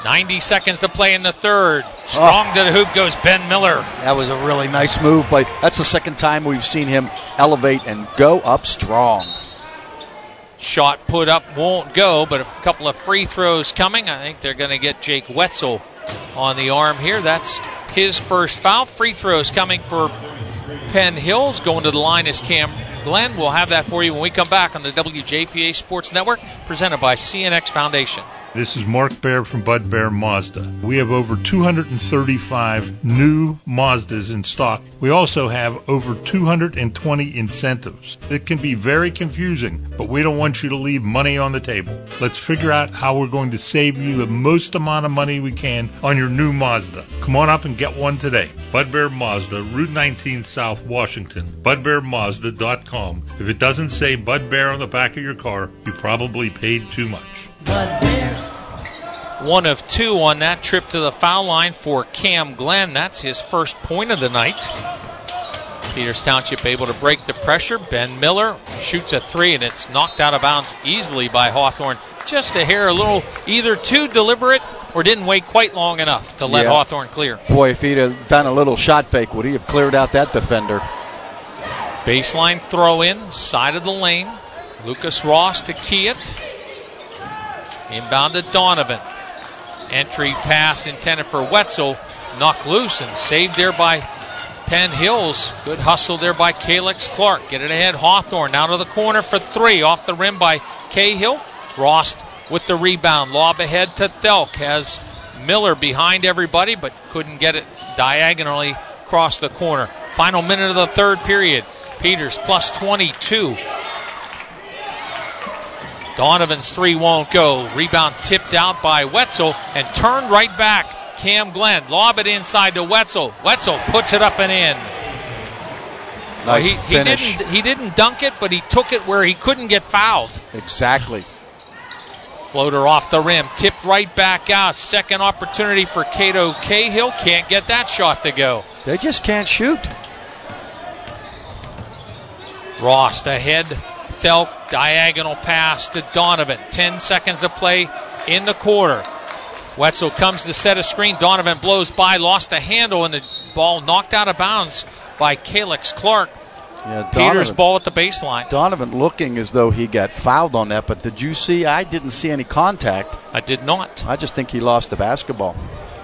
ninety seconds to play in the third. Strong oh. to the hoop goes Ben Miller. That was a really nice move, but that's the second time we've seen him elevate and go up strong. Shot put up won't go, but a couple of free throws coming. I think they're going to get Jake Wetzel on the arm here. That's his first foul. Free throws coming for Penn Hills. Going to the line is Cam Glenn. We'll have that for you when we come back on the W J P A Sports Network, presented by C N X Foundation. This is Mark Baer from Bud Bear Mazda. We have over two hundred thirty-five new Mazdas in stock. We also have over two hundred twenty incentives. It can be very confusing, but we don't want you to leave money on the table. Let's figure out how we're going to save you the most amount of money we can on your new Mazda. Come on up and get one today. Bud Bear Mazda, Route nineteen South, Washington. bud bear mazda dot com. If it doesn't say Bud Bear on the back of your car, you probably paid too much. Bud Bear. One of two on that trip to the foul line for Cam Glenn. That's his first point of the night. Peters Township able to break the pressure. Ben Miller shoots a three, and it's knocked out of bounds easily by Hawthorne. Just a hair, a little either too deliberate or didn't wait quite long enough to let yeah. Hawthorne clear. Boy, if he'd have done a little shot fake, would he have cleared out that defender? Baseline throw in, side of the lane. Lucas Ross to key it. Inbound to Donovan. Entry pass intended for Wetzel. Knocked loose and saved there by Penn Hills. Good hustle there by Calix Clark. Get it ahead. Hawthorne now to the corner for three. Off the rim by Cahill. Ross with the rebound. Lob ahead to Thelk. Has Miller behind everybody, but couldn't get it diagonally across the corner. Final minute of the third period. Peters plus twenty-two. Donovan's three won't go. Rebound tipped out by Wetzel and turned right back. Cam Glenn, lob it inside to Wetzel. Wetzel puts it up and in. Nice he, he finish. didn't, he didn't dunk it, but he took it where he couldn't get fouled. Exactly. Floater off the rim, tipped right back out. Second opportunity for Cato Cahill. Can't get that shot to go. They just can't shoot. Ross ahead. Thelk, diagonal pass to Donovan. Ten seconds to play in the quarter. Wetzel comes to set a screen. Donovan blows by, lost the handle, and the ball knocked out of bounds by Calix Clark. Yeah, Peters ball at the baseline. Donovan looking as though he got fouled on that, but did you see? I didn't see any contact. I did not. I just think he lost the basketball.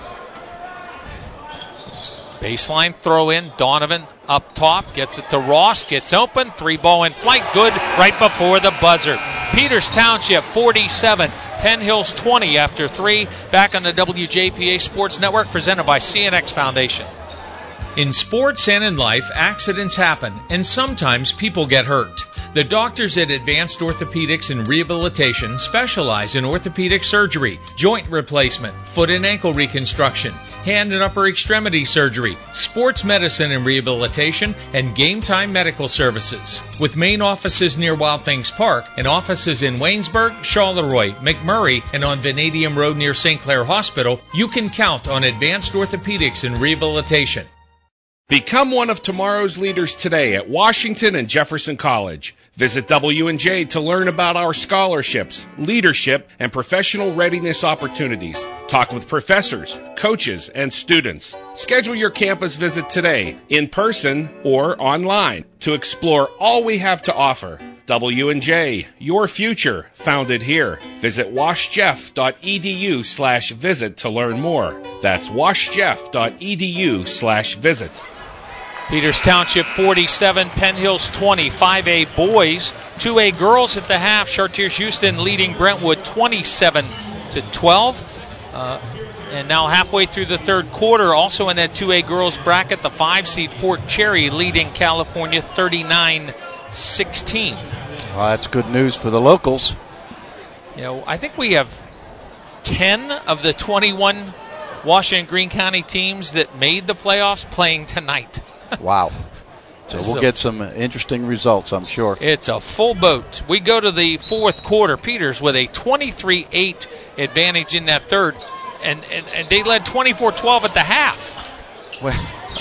Baseline throw in. Donovan up top. Gets it to Ross. Gets open. Three ball in flight. Good right before the buzzer. Peters Township forty-seven. Penn Hills twenty after three. Back on the W J P A Sports Network, presented by C N X Foundation. In sports and in life, accidents happen, and sometimes people get hurt. The doctors at Advanced Orthopedics and Rehabilitation specialize in orthopedic surgery, joint replacement, foot and ankle reconstruction, hand and upper extremity surgery, sports medicine and rehabilitation, and game time medical services. With main offices near Wild Things Park and offices in Waynesburg, Charleroi, McMurray, and on Vanadium Road near Saint Clair Hospital, you can count on Advanced Orthopedics and Rehabilitation. Become one of tomorrow's leaders today at Washington and Jefferson College. Visit W and J to learn about our scholarships, leadership, and professional readiness opportunities. Talk with professors, coaches, and students. Schedule your campus visit today, in person or online, to explore all we have to offer. W and J, your future, founded here. Visit washjeff.edu slash visit to learn more. That's washjeff.edu slash visit. Peters Township forty-seven, Penn Hills twenty, five A boys, two A girls at the half. Chartiers Houston leading Brentwood twenty-seven to twelve. Uh, and now halfway through the third quarter, also in that two A girls bracket, the five seed Fort Cherry leading California thirty-nine sixteen. Well, that's good news for the locals. You know, I think we have ten of the twenty-one Washington Greene County teams that made the playoffs playing tonight. Wow. So we'll a, get some interesting results, I'm sure. It's a full boat. We go to the fourth quarter. Peters with a twenty-three eight advantage in that third, and, and, and they led twenty-four twelve at the half. Well,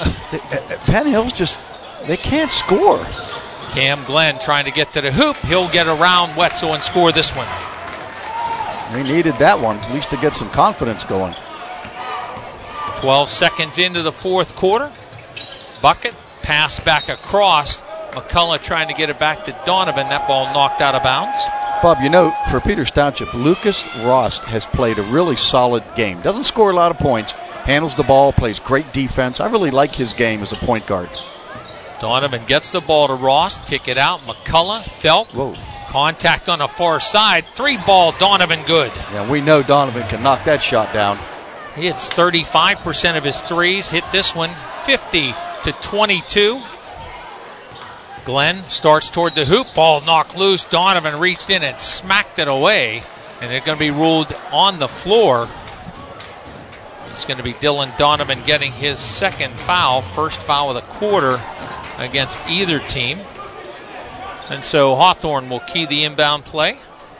uh, Penn Hills just, they can't score. Cam Glenn trying to get to the hoop. He'll get around Wetzel and score this one. He needed that one, at least to get some confidence going. twelve seconds into the fourth quarter. Bucket, pass back across. McCullough trying to get it back to Donovan. That ball knocked out of bounds. Bob, you know, for Peters Township, Lucas Rost has played a really solid game. Doesn't score a lot of points, handles the ball, plays great defense. I really like his game as a point guard. Donovan gets the ball to Rost, kick it out. McCullough, Thelk, Whoa. Contact on the far side. Three ball, Donovan good. Yeah, we know Donovan can knock that shot down. He hits thirty-five percent of his threes. Hit this one fifty to twenty-two. Glenn starts toward the hoop. Ball knocked loose. Donovan reached in and smacked it away. And they're going to be ruled on the floor. It's going to be Dylan Donovan getting his second foul. First foul of the quarter against either team. And so Hawthorne will key the inbound play.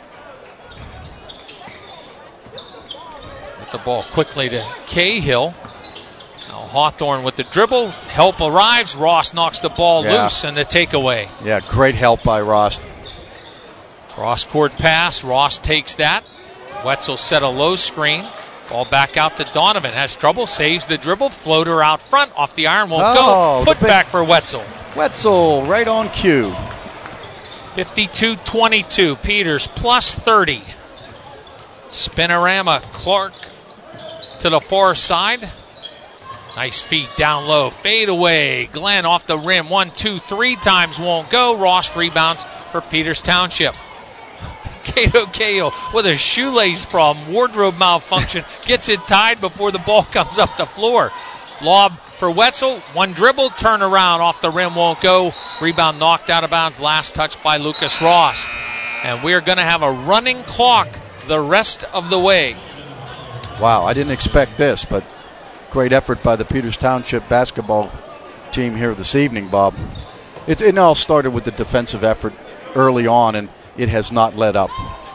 With the ball quickly to Cahill. Now Hawthorne with the dribble. Help arrives. Ross knocks the ball yeah. loose and the takeaway. Yeah, great help by Ross. Cross-court pass. Ross takes that. Wetzel set a low screen. Ball back out to Donovan. Has trouble. Saves the dribble. Floater out front. Off the iron. Won't oh, go. Put back for Wetzel. Wetzel right on cue. fifty-two twenty-two. Peters plus thirty. Spinorama. Clark to the far side. Nice feed down low. Fade away. Glenn off the rim. One, two, three times won't go. Ross rebounds for Peters Township. Cato Cahill with a shoelace problem. Wardrobe malfunction. Gets it tied before the ball comes up the floor. Lob for Wetzel. One dribble. Turn around. Off the rim. Won't go. Rebound knocked out of bounds. Last touch by Lucas Rost. And we're going to have a running clock the rest of the way. Wow, I didn't expect this, but great effort by the Peters Township basketball team here this evening, Bob. It, it all started with the defensive effort early on, and it has not let up.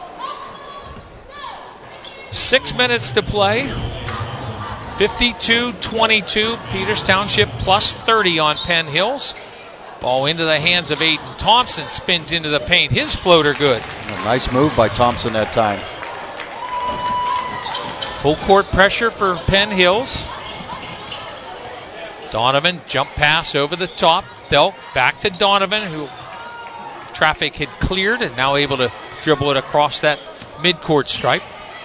Six minutes to play. fifty-two twenty-two. Peters Township plus thirty on Penn Hills. Ball into the hands of Aiden Thompson. Spins into the paint. His floater good. A nice move by Thompson that time. Full court pressure for Penn Hills. Donovan, jump pass over the top. Thelk back to Donovan, who traffic had cleared and now able to dribble it across that midcourt stripe.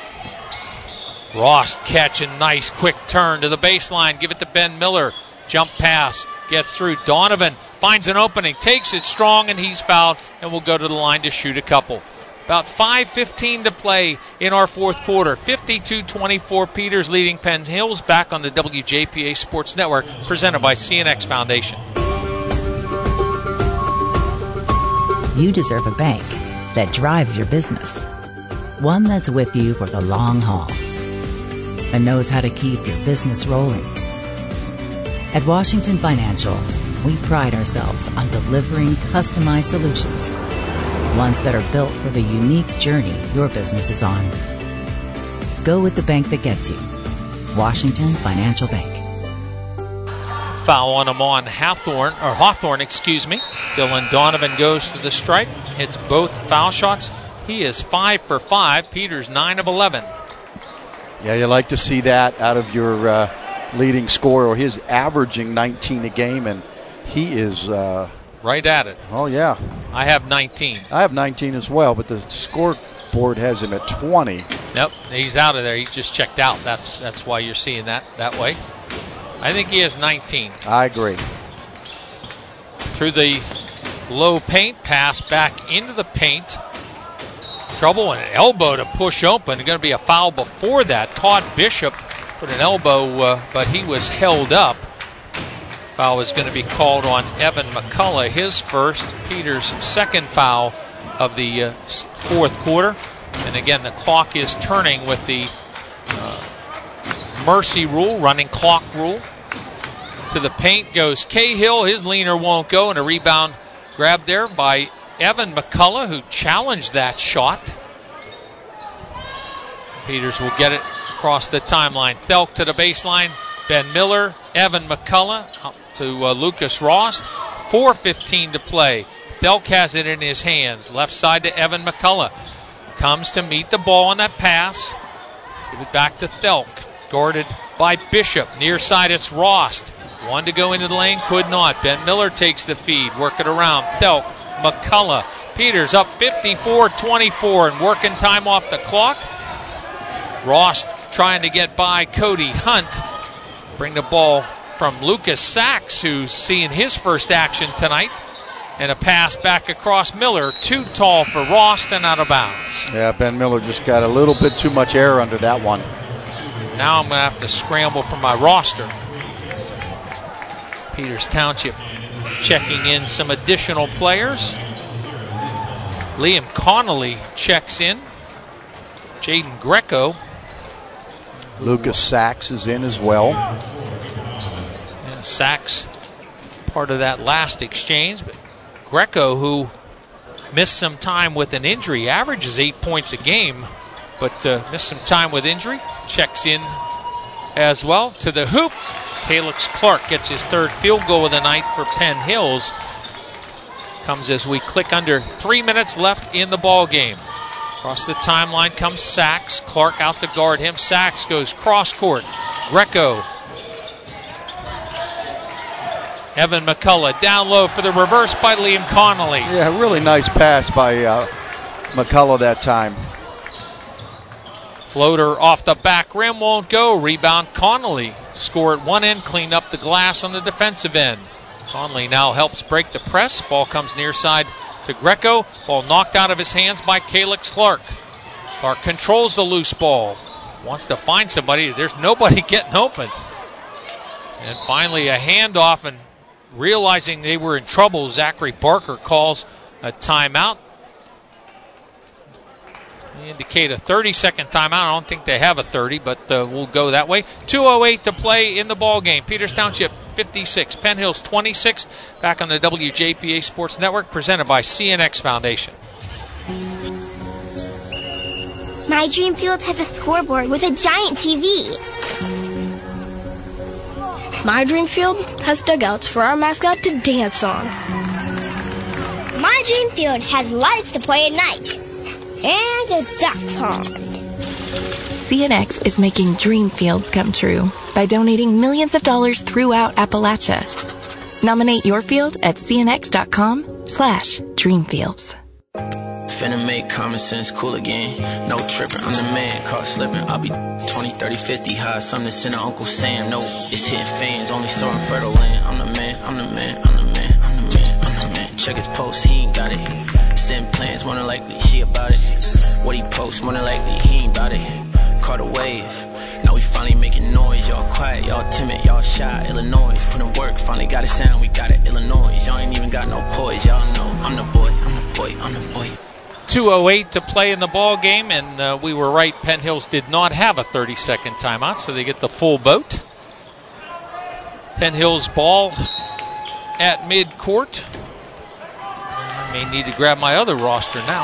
Ross catching, nice quick turn to the baseline. Give it to Ben Miller. Jump pass, gets through. Donovan finds an opening, takes it strong, and he's fouled and will go to the line to shoot a couple. About five fifteen to play in our fourth quarter. fifty-two twenty-four, Peters leading Penn Hills. Back on the W J P A Sports Network, presented by C N X Foundation. You deserve a bank that drives your business. One that's with you for the long haul and knows how to keep your business rolling. At Washington Financial, we pride ourselves on delivering customized solutions. Ones that are built for the unique journey your business is on. Go with the bank that gets you. Washington Financial Bank. Foul on him on Hawthorne, or Hawthorne, excuse me. Dylan Donovan goes to the stripe, hits both foul shots. He is five for five. Peters nine of eleven. Yeah, you like to see that out of your uh, leading scorer. He's averaging nineteen a game, and he is uh, right at it. Oh yeah. I have nineteen. I have nineteen as well, but the scoreboard has him at twenty. Nope, he's out of there. He just checked out. That's that's why you're seeing that that way. I think he has nineteen. I agree. Through the low paint, pass back into the paint. Trouble and an elbow to push open. Going to be a foul before that. Todd Bishop put an elbow, uh, but he was held up. Foul is going to be called on Evan McCullough, his first. Peters' second foul of the uh, fourth quarter. And again, the clock is turning with the uh, mercy rule, running clock rule. To the paint goes Cahill. His leaner won't go, and a rebound grabbed there by Evan McCullough, who challenged that shot. Peters will get it across the timeline. Thelk to the baseline. Ben Miller, Evan McCullough to uh, Lucas Rost. four fifteen to play. Thelk has it in his hands. Left side to Evan McCullough. comes to meet the ball on that pass. Give it back to Thelk. Guarded by Bishop. Near side, it's Rost. One to go into the lane, could not. Ben Miller takes the feed. Work it around. Thelk, McCullough. Peters up fifty-four twenty-four and working time off the clock. Rost trying to get by Cody Hunt. Bring the ball from Lucas Sachs, who's seeing his first action tonight. And a pass back across Miller. Too tall for Rost and out of bounds. Yeah, Ben Miller just got a little bit too much air under that one. Now I'm going to have to scramble for my roster. Peters Township checking in some additional players. Liam Connolly checks in. Jaden Greco. Lucas Sachs is in as well. Yeah, Sachs part of that last exchange. But Greco, who missed some time with an injury, averages eight points a game, but uh, missed some time with injury, checks in as well. To the hoop, Calix Clark gets his third field goal of the night for Penn Hills. Comes as we click under three minutes left in the ball game. Across the timeline comes Sachs. Clark out to guard him. Sachs goes cross court. Greco. Evan McCullough down low for the reverse by Liam Connolly. Yeah, really nice pass by uh, McCullough that time. Floater off the back rim won't go. Rebound Connolly. Score at one end, clean up the glass on the defensive end. Connolly now helps break the press. Ball comes near side to Greco. Ball knocked out of his hands by Calix Clark. Clark controls the loose ball. Wants to find somebody. There's nobody getting open. And finally a handoff, and realizing they were in trouble, Zachary Barker calls a timeout. They indicate a thirty-second timeout. I don't think they have a thirty, but uh, we'll go that way. two oh eight to play in the ball game. Peters Township fifty-six, Penn Hills twenty-six. Back on the W J P A Sports Network, presented by C N X Foundation. My Dream Field has a scoreboard with a giant T V. My Dream Field has dugouts for our mascot to dance on. My Dream Field has lights to play at night. And a duck pond. C N X is making dream fields come true by donating millions of dollars throughout Appalachia. Nominate your field at cnx.com slash dreamfields. Finna make common sense cool again. No tripping, I'm the man. Caught slipping, I'll be twenty, thirty, fifty high. Something to send to Uncle Sam. No, it's hitting fans, only so in fertile land. I'm the man, I'm the man, I'm the man, I'm the man, I'm the man. Check his post, he ain't got it. Send plans, more than likely, she about it. What he posts, more than likely, he ain't about it. Caught a wave, now we finally making noise. Y'all quiet, y'all timid, y'all shy. Illinois, put in work, finally got it sound, we got it. Illinois, y'all ain't even got no poise. Y'all know, I'm the boy, I'm the boy, I'm the boy. two oh eight to play in the ball game, and uh, we were right. Penn Hills did not have a thirty-second timeout, so they get the full boat. Penn Hills ball at midcourt. I may need to grab my other roster now.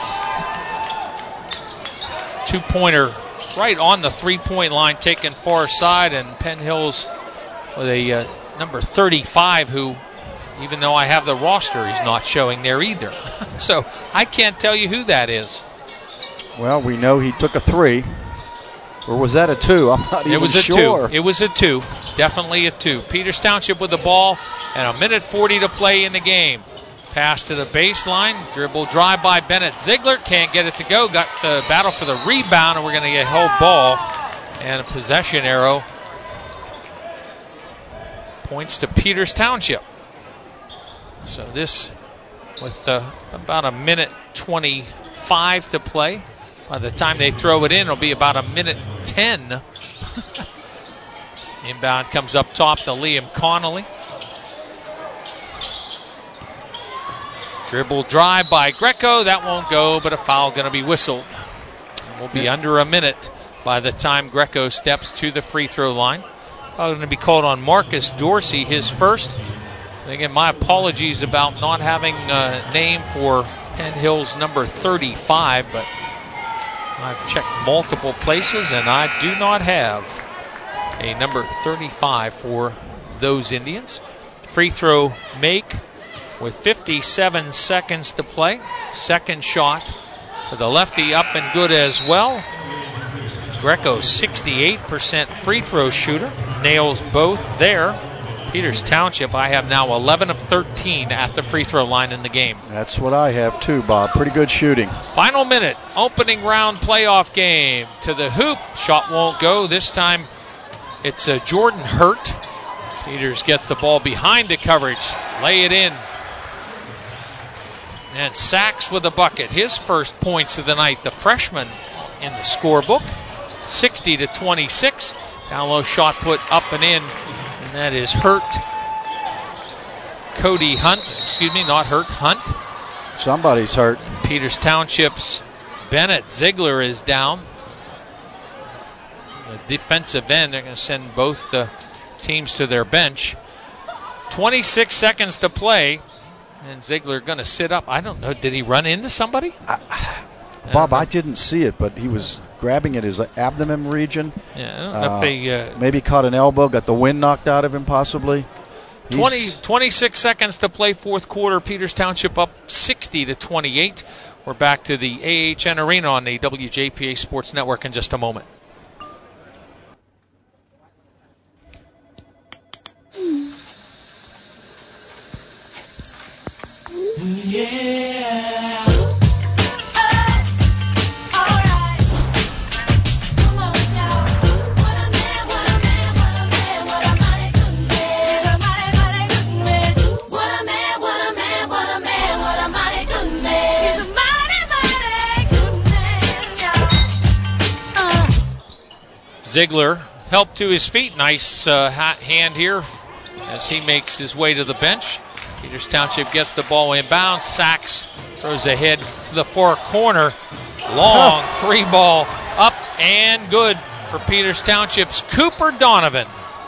Two-pointer right on the three-point line, taken far side, and Penn Hills with a uh, number thirty-five, who, even though I have the roster, he's not showing there either. So I can't tell you who that is. Well, we know he took a three. Or was that a two? I'm not even sure. It was a sure. two. It was a two. Definitely a two. Peters Township with the ball, and a minute forty to play in the game. Pass to the baseline. Dribble drive by Bennett Ziegler. Can't get it to go. Got the battle for the rebound, and we're going to get held ball. And a possession arrow points to Peters Township. So this, with uh, about a minute twenty-five to play. By the time they throw it in, it'll be about a minute ten. Inbound comes up top to Liam Connolly. Dribble drive by Greco. That won't go, but a foul going to be whistled. We'll be yeah. under a minute by the time Greco steps to the free throw line. Foul going to be called on Marcus Dorsey, his first. And again, my apologies about not having a name for Penn Hills number thirty-five, but I've checked multiple places, and I do not have a number thirty-five for those Indians. Free throw make with fifty-seven seconds to play. Second shot for the lefty, up and good as well. Greco, sixty-eight percent free throw shooter, nails both there. Peters Township, I have now eleven of thirteen at the free throw line in the game. That's what I have too, Bob. Pretty good shooting. Final minute, opening round playoff game. To the hoop, shot won't go. This time it's uh, Jordan Hurt. Peters gets the ball behind the coverage, lay it in. And Sachs with a bucket. His first points of the night, the freshman in the scorebook. sixty to twenty-six. Down low shot put up and in. And that is Hurt. Cody Hunt. Excuse me, not Hurt. Hunt. Somebody's hurt. Peters Township's Bennett Ziegler is down. The defensive end, they're going to send both the teams to their bench. twenty-six seconds to play. And Ziegler going to sit up. I don't know. Did he run into somebody? I, Bob, I, I didn't see it, but he was grabbing at his abdomen region. Yeah, I don't know uh, if they... Uh, maybe caught an elbow, got the wind knocked out of him possibly. twenty, twenty-six seconds to play fourth quarter. Peters Township up sixty to twenty-eight. We're back to the A H N Arena on the W J P A Sports Network in just a moment. Yeah. Ziegler helped to his feet. Nice uh, hand here as he makes his way to the bench. Peters Township gets the ball inbounds. Sachs throws ahead to the far corner. Long three ball up and good for Peters Township's Cooper Donovan.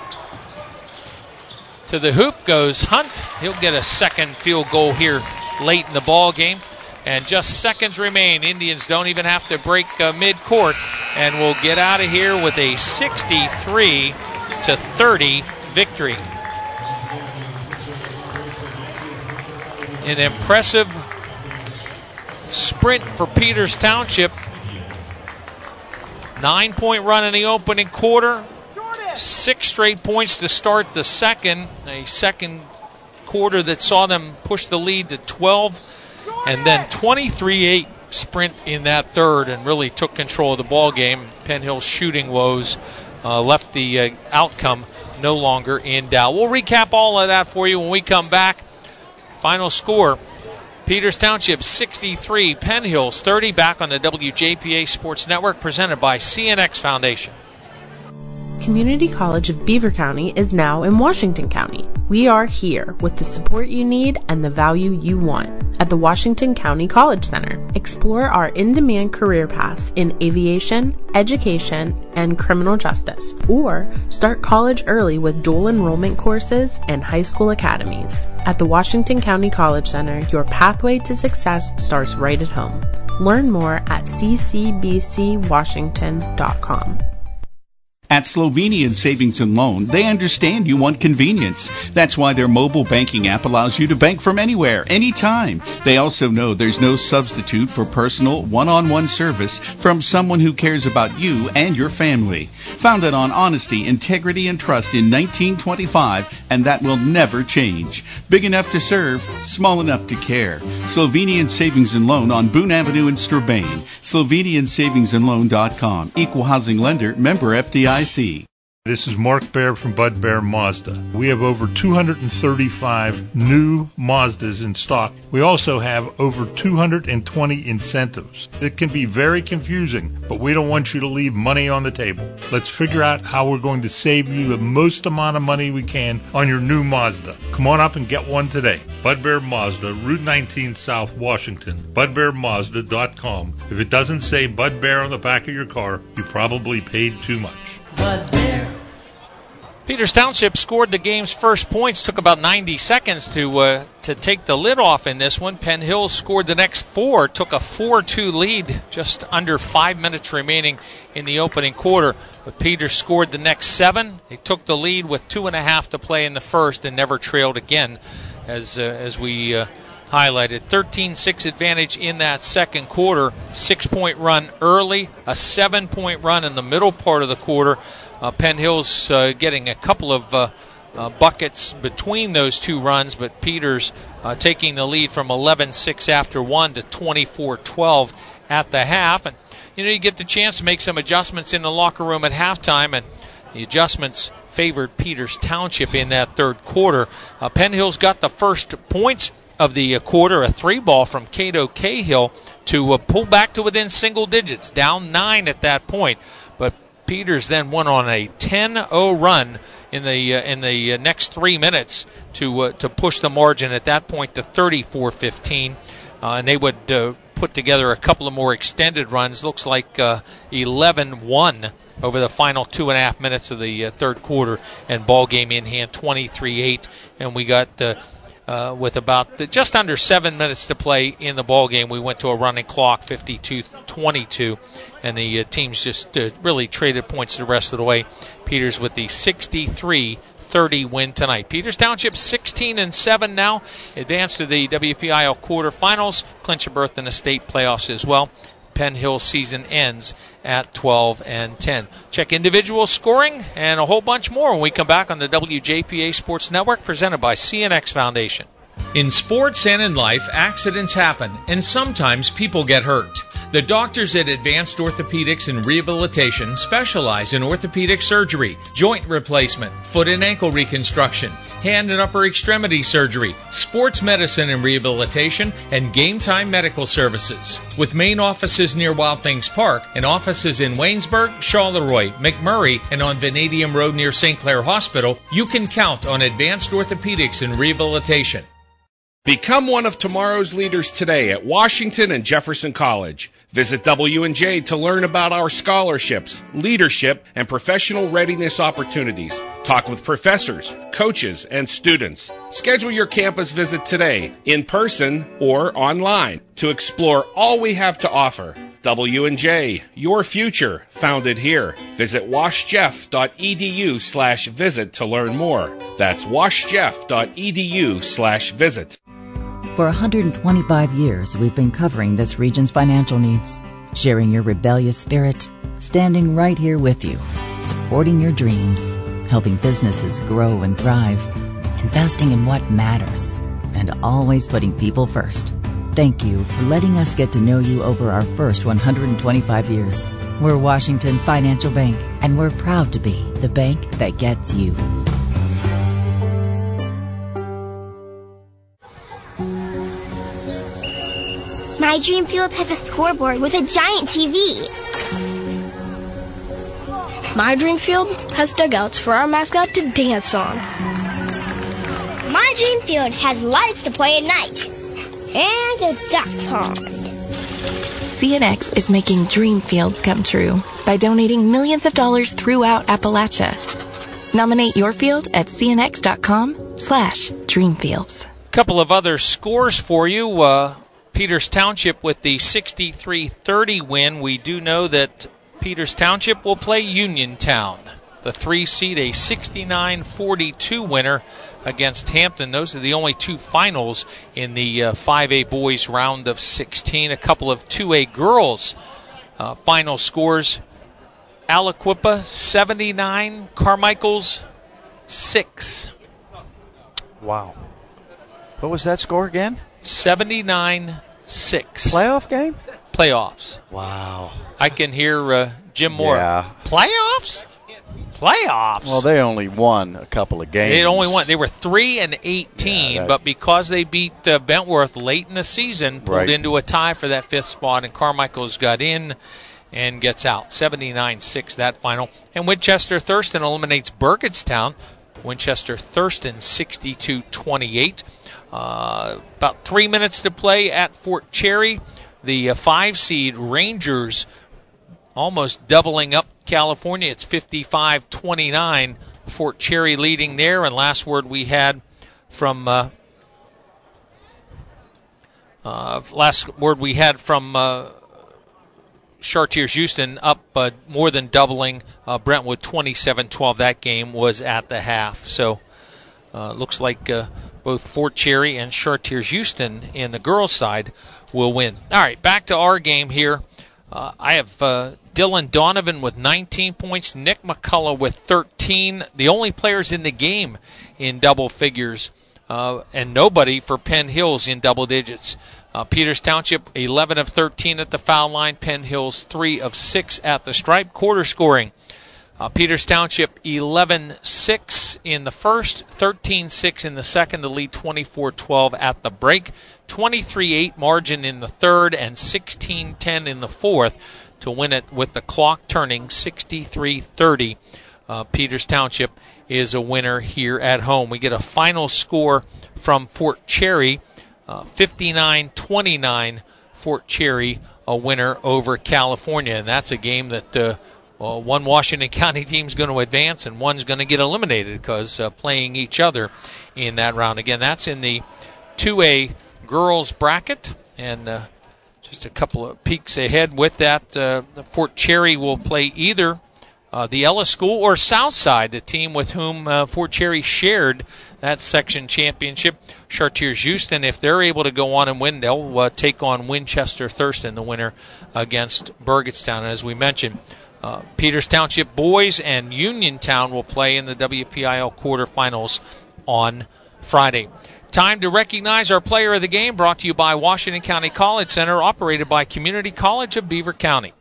To the hoop goes Hunt. He'll get a second field goal here late in the ball game. And just seconds remain. Indians don't even have to break uh, mid-court. And we'll get out of here with a sixty-three to thirty victory. An impressive sprint for Peters Township. Nine-point run in the opening quarter. Six straight points to start the second. A second quarter that saw them push the lead to twelve. And then twenty-three eight sprint in that third and really took control of the ball game. Penn Hill's shooting woes uh, left the uh, outcome no longer in doubt. We'll recap all of that for you when we come back. Final score, Peters Township sixty-three, Penn Hills thirty, back on the W J P A Sports Network, presented by C N X Foundation. Community College of Beaver County is now in Washington County. We are here with the support you need and the value you want at the Washington County College Center. Explore our in-demand career paths in aviation, education, and criminal justice, or start college early with dual enrollment courses and high school academies. At the Washington County College Center, your pathway to success starts right at home. Learn more at c c b c washington dot com. At Slovenian Savings and Loan, they understand you want convenience. That's why their mobile banking app allows you to bank from anywhere, anytime. They also know there's no substitute for personal, one-on-one service from someone who cares about you and your family. Founded on honesty, integrity, and trust in nineteen twenty-five, and that will never change. Big enough to serve, small enough to care. Slovenian Savings and Loan on Boone Avenue in Strabane. Slovenian Savings and Loan dot com. Equal housing lender, member F D I C. This is Mark Baer from Bud Bear Mazda. We have over two hundred thirty-five new Mazdas in stock. We also have over two hundred twenty incentives. It can be very confusing, but we don't want you to leave money on the table. Let's figure out how we're going to save you the most amount of money we can on your new Mazda. Come on up and get one today. Bud Bear Mazda, Route nineteen South, Washington. Bud Bear Mazda dot com. If it doesn't say Bud Bear on the back of your car, you probably paid too much. Bud Bear. Peters Township scored the game's first points. Took about ninety seconds to uh, to take the lid off in this one. Penn Hills scored the next four. Took a four two lead just under five minutes remaining in the opening quarter. But Peters scored the next seven. They took the lead with two and a half to play in the first and never trailed again as uh, as we uh, highlighted. thirteen six advantage in that second quarter. Six-point run early, a seven-point run in the middle part of the quarter. Uh, Penn Hill's uh, getting a couple of uh, uh, buckets between those two runs, but Peters uh, taking the lead from eleven six after one to twenty-four twelve at the half. And, you know, you get the chance to make some adjustments in the locker room at halftime, and the adjustments favored Peters Township in that third quarter. Uh, Penn Hill's got the first points of the uh, quarter, a three ball from Cato Cahill to uh, pull back to within single digits, down nine at that point. But Peters then went on a ten oh run in the uh, in the uh, next three minutes to uh, to push the margin at that point to thirty-four fifteen, uh, and they would uh, put together a couple of more extended runs. Looks like uh, eleven one over the final two and a half minutes of the uh, third quarter, and ball game in hand twenty-three eight, and we got uh, uh, with about the, just under seven minutes to play in the ball game, we went to a running clock, fifty-two twenty-two, and the uh, teams just uh, really traded points the rest of the way. Peters with the sixty-three thirty win tonight. Peters Township sixteen and seven now, advanced to the W P I L quarterfinals, clinch a berth in the state playoffs as well. Penn Hill season ends at twelve and ten. Check individual scoring and a whole bunch more when we come back on the W J P A Sports Network, presented by C N X Foundation. In sports and in life, accidents happen, and sometimes people get hurt. The doctors at Advanced Orthopedics and Rehabilitation specialize in orthopedic surgery, joint replacement, foot and ankle reconstruction, hand and upper extremity surgery, sports medicine and rehabilitation, and game time medical services. With main offices near Wild Things Park and offices in Waynesburg, Charleroi, McMurray, and on Vanadium Road near Saint Clair Hospital, you can count on Advanced Orthopedics and Rehabilitation. Become one of tomorrow's leaders today at Washington and Jefferson College. Visit W and J to learn about our scholarships, leadership, and professional readiness opportunities. Talk with professors, coaches, and students. Schedule your campus visit today, in person or online, to explore all we have to offer. W and J, your future, founded here. Visit washjeff.edu slash visit to learn more. That's washjeff.edu slash visit. For one hundred twenty-five years, we've been covering this region's financial needs, sharing your rebellious spirit, standing right here with you, supporting your dreams, helping businesses grow and thrive, investing in what matters, and always putting people first. Thank you for letting us get to know you over our first one hundred twenty-five years. We're Washington Financial Bank, and we're proud to be the bank that gets you. My Dream Field has a scoreboard with a giant T V. My Dream Field has dugouts for our mascot to dance on. My Dream Field has lights to play at night. And a duck pond. C N X is making dream fields come true by donating millions of dollars throughout Appalachia. Nominate your field at cnx.com slash dreamfields. Couple of other scores for you. Uh, Peters Township with the sixty-three thirty win. We do know that Peters Township will play Uniontown, the three seed, a sixty-nine forty-two winner against Hampton. Those are the only two finals in the uh, five A boys round of sixteen. A couple of two A girls uh, final scores. Aliquippa seventy-nine, Carmichael's six. Wow. What was that score again? seventy-nine six. Playoff game? Playoffs. Wow. I can hear uh, Jim Moore. Yeah. Playoffs? Playoffs? Well, they only won a couple of games. They only won. They were three and eighteen, yeah, that, but because they beat uh, Bentworth late in the season, pulled right. into a tie for that fifth spot, and Carmichael's got in and gets out. seventy-nine six that final. And Winchester Thurston eliminates Burgettstown. Winchester Thurston sixty-two twenty-eight. Uh, about three minutes to play at Fort Cherry. The uh, five seed Rangers almost doubling up California. It's fifty-five twenty-nine. Fort Cherry leading there. And last word we had from uh, uh, last word we had from uh, Chartiers Houston up uh, more than doubling. Uh, Brentwood twenty-seven twelve. That game was at the half. So uh, looks like uh, both Fort Cherry and Chartiers-Houston in the girls' side will win. All right, back to our game here. Uh, I have uh, Dylan Donovan with nineteen points, Nick McCullough with thirteen. The only players in the game in double figures, uh, and nobody for Penn Hills in double digits. Uh, Peters Township, eleven of thirteen at the foul line. Penn Hills, three of six at the stripe. Quarter scoring. Uh, Peters Township, eleven six in the first, thirteen six in the second to lead twenty-four twelve at the break. twenty-three eight margin in the third and sixteen ten in the fourth to win it with the clock turning sixty-three thirty. Uh, Peters Township is a winner here at home. We get a final score from Fort Cherry, uh, fifty-nine twenty-nine. Fort Cherry a winner over California, and that's a game that uh, well, one Washington County team is going to advance and one's going to get eliminated because uh, playing each other in that round. Again, that's in the two A girls bracket, and uh, just a couple of peeks ahead with that. Uh, Fort Cherry will play either uh, the Ellis School or Southside, the team with whom uh, Fort Cherry shared that section championship. Chartiers-Houston, if they're able to go on and win, they'll uh, take on Winchester Thurston, the winner, against Burgettstown. And as we mentioned, uh, Peters Township boys and Uniontown will play in the W P I L quarterfinals on Friday. Time to recognize our player of the game, brought to you by Washington County College Center, operated by Community College of Beaver County.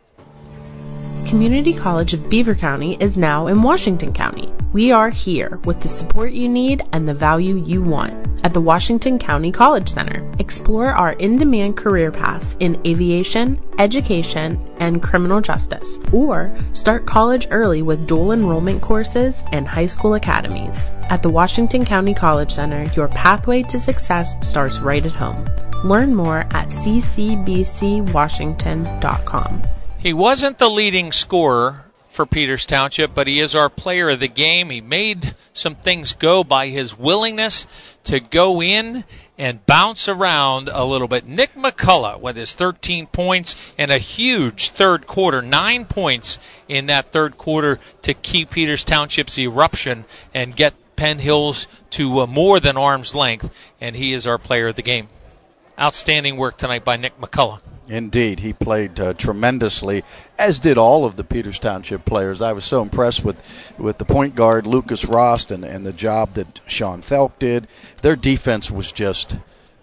Community College of Beaver County is now in Washington County. We are here with the support you need and the value you want. At the Washington County College Center, explore our in-demand career paths in aviation, education, and criminal justice, or start college early with dual enrollment courses and high school academies. At the Washington County College Center, your pathway to success starts right at home. Learn more at c c b c washington dot com. He wasn't the leading scorer for Peters Township, but he is our player of the game. He made some things go by his willingness to go in and bounce around a little bit. Nick McCullough with his thirteen points and a huge third quarter, nine points in that third quarter to keep Peters Township's eruption and get Penn Hills to uh, more than arm's length, and he is our player of the game. Outstanding work tonight by Nick McCullough. Indeed, he played uh, tremendously, as did all of the Peters Township players. I was so impressed with, with the point guard, Lucas Rost, and, and the job that Sean Thelk did. Their defense was just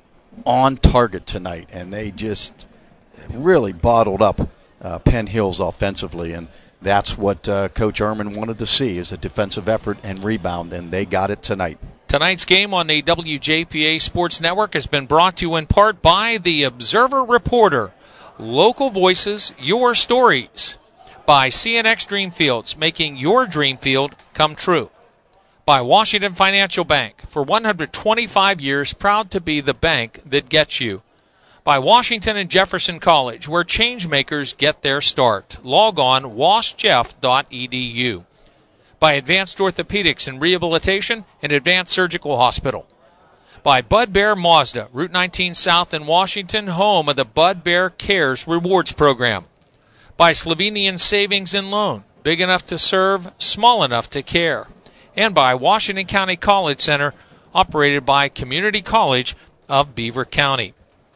on target tonight, and they just really bottled up uh, Penn Hills offensively, and that's what uh, Coach Ehrman wanted to see, is a defensive effort and rebound, and they got it tonight. Tonight's game on the W J P A Sports Network has been brought to you in part by the Observer Reporter. Local voices, your stories. By C N X Dreamfields, making your dream field come true. By Washington Financial Bank, for one hundred twenty-five years, proud to be the bank that gets you. By Washington and Jefferson College, where change makers get their start. Log on wash jeff dot e d u. By Advanced Orthopedics and Rehabilitation and Advanced Surgical Hospital. By Bud Bear Mazda, Route nineteen South in Washington, home of the Bud Bear Cares Rewards Program. By Slovenian Savings and Loan, big enough to serve, small enough to care. And by Washington County College Center, operated by Community College of Beaver County.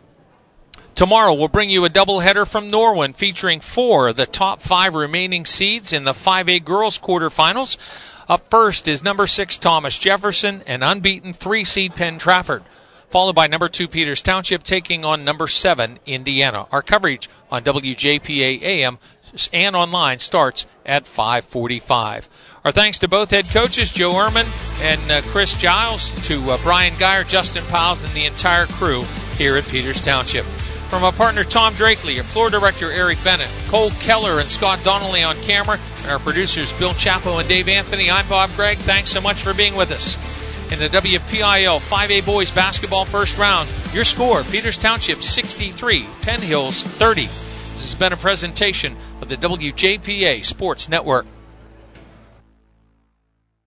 Tomorrow we'll bring you a doubleheader from Norwin featuring four of the top five remaining seeds in the five A girls quarterfinals. Up first is number six Thomas Jefferson and unbeaten three seed Penn Trafford, followed by number two Peters Township taking on number seven Indiana. Our coverage on W J P A A M and online starts at five forty-five. Our thanks to both head coaches, Joe Ehrman and uh, Chris Giles, to uh, Brian Geyer, Justin Powles, and the entire crew here at Peters Township. From our partner Tom Drakely, our floor director Eric Bennett, Cole Keller and Scott Donnelly on camera, and our producers Bill Chapo and Dave Anthony, I'm Bob Gregg. Thanks so much for being with us. In the W P I L five A Boys Basketball First Round, your score, Peters Township sixty-three, Penn Hills thirty. This has been a presentation of the W J P A Sports Network.